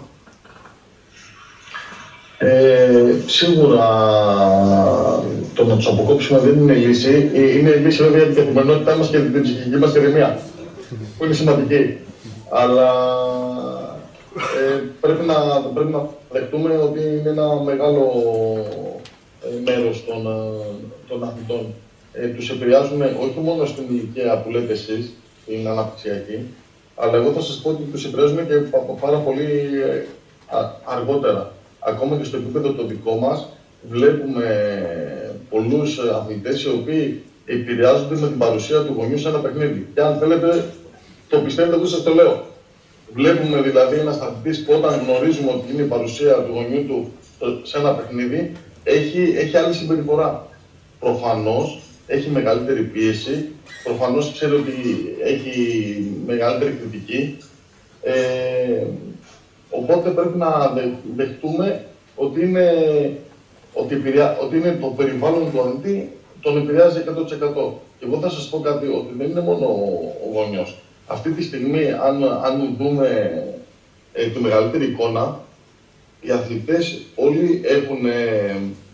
Ε, σίγουρα το να τους αποκόψουμε δεν είναι λύση. Είναι λύση βέβαια για την καθημερινότητά μας και την ψυχική μας ηρεμία, που είναι σημαντική. Αλλά ε, πρέπει, να, πρέπει να δεχτούμε ότι είναι ένα μεγάλο ε, μέρος των, των αθλητών. Ε, τους επηρεάζουν όχι μόνο στην ηλικία που λέτε εσείς, την αναπτυξιακή, αλλά εγώ θα σας πω ότι τους επηρεάζουν και πάρα πολύ ε, αργότερα. Ακόμα και στο επίπεδο το δικό μας, βλέπουμε πολλούς αθλητές οι οποίοι επηρεάζονται με την παρουσία του γονιού σε ένα παιχνίδι. Και αν θέλετε, το πιστεύετε, εγώ σας το λέω. Βλέπουμε δηλαδή ένας αθλητής που όταν γνωρίζουμε ότι είναι η παρουσία του γονιού του σε ένα παιχνίδι, έχει, έχει άλλη συμπεριφορά. Προφανώς έχει μεγαλύτερη πίεση, προφανώς ξέρει ότι έχει μεγαλύτερη κριτική. Ε, Οπότε πρέπει να δεχτούμε ότι είναι, ότι, επηρεά, ότι είναι το περιβάλλον του αθλητή, τον επηρεάζει εκατό τοις εκατό. Και εγώ θα σας πω κάτι, ότι δεν είναι μόνο ο γονιός. Αυτή τη στιγμή, αν, αν δούμε ε, τη μεγαλύτερη εικόνα, οι αθλητές όλοι έχουν ε,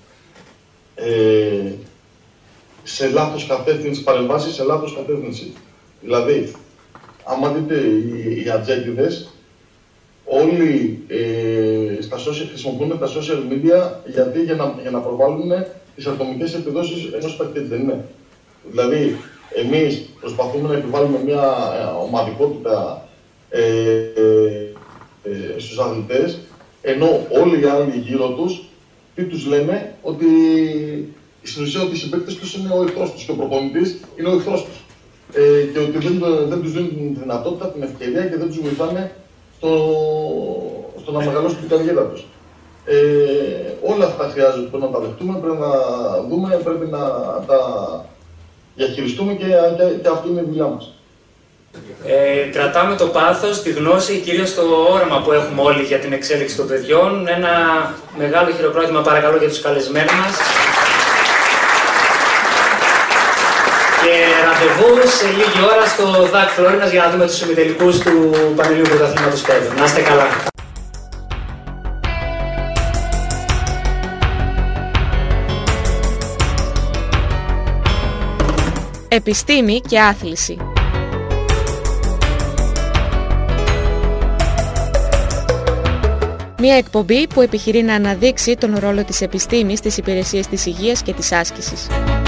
ε, σε λάθος κατεύθυνση, παρεμβάσει σε λάθος κατεύθυνση. Δηλαδή, άμα δείτε οι, οι ατζέντιδες, όλοι ε, στα social, χρησιμοποιούν τα social media γιατί για να, για να προβάλλουν τις ατομικές επιδόσεις ενός παίκτη, δεν είναι? Δηλαδή, εμείς προσπαθούμε να επιβάλλουμε μια ομαδικότητα ε, ε, ε, στους αθλητές, ενώ όλοι οι άλλοι γύρω τους, τι τους λένε, ότι στην ουσία ότι οι συμπαίκτες τους είναι ο εχθρός τους και ο προπονητής είναι ο εχθρός τους. Ε, και ότι δεν, δεν τους δίνουν τη δυνατότητα, την ευκαιρία και δεν τους βοηθάνε στο, στο να μεγαλώσουν την καριέρα τους. Ε, όλα αυτά χρειάζεται, πρέπει να τα δεχτούμε, πρέπει να δούμε, πρέπει να τα διαχειριστούμε και, και, και αυτή είναι η δουλειά μας. Ε, κρατάμε το πάθος, τη γνώση, κυρίως το όραμα που έχουμε όλοι για την εξέλιξη των παιδιών. Ένα μεγάλο χειροκρότημα παρακαλώ για τους καλεσμένους μας. Και ραντεβού σε λίγη ώρα στο ΔΑΚ Φλόρινας για να δούμε τους ημιτελικούς του Πανελλήνιου Πρωταθλήματος Παιδών. Να είστε καλά. Επιστήμη και άθληση. Μια εκπομπή που επιχειρεί να αναδείξει τον ρόλο της επιστήμης στις υπηρεσίες της υγείας και της άσκησης.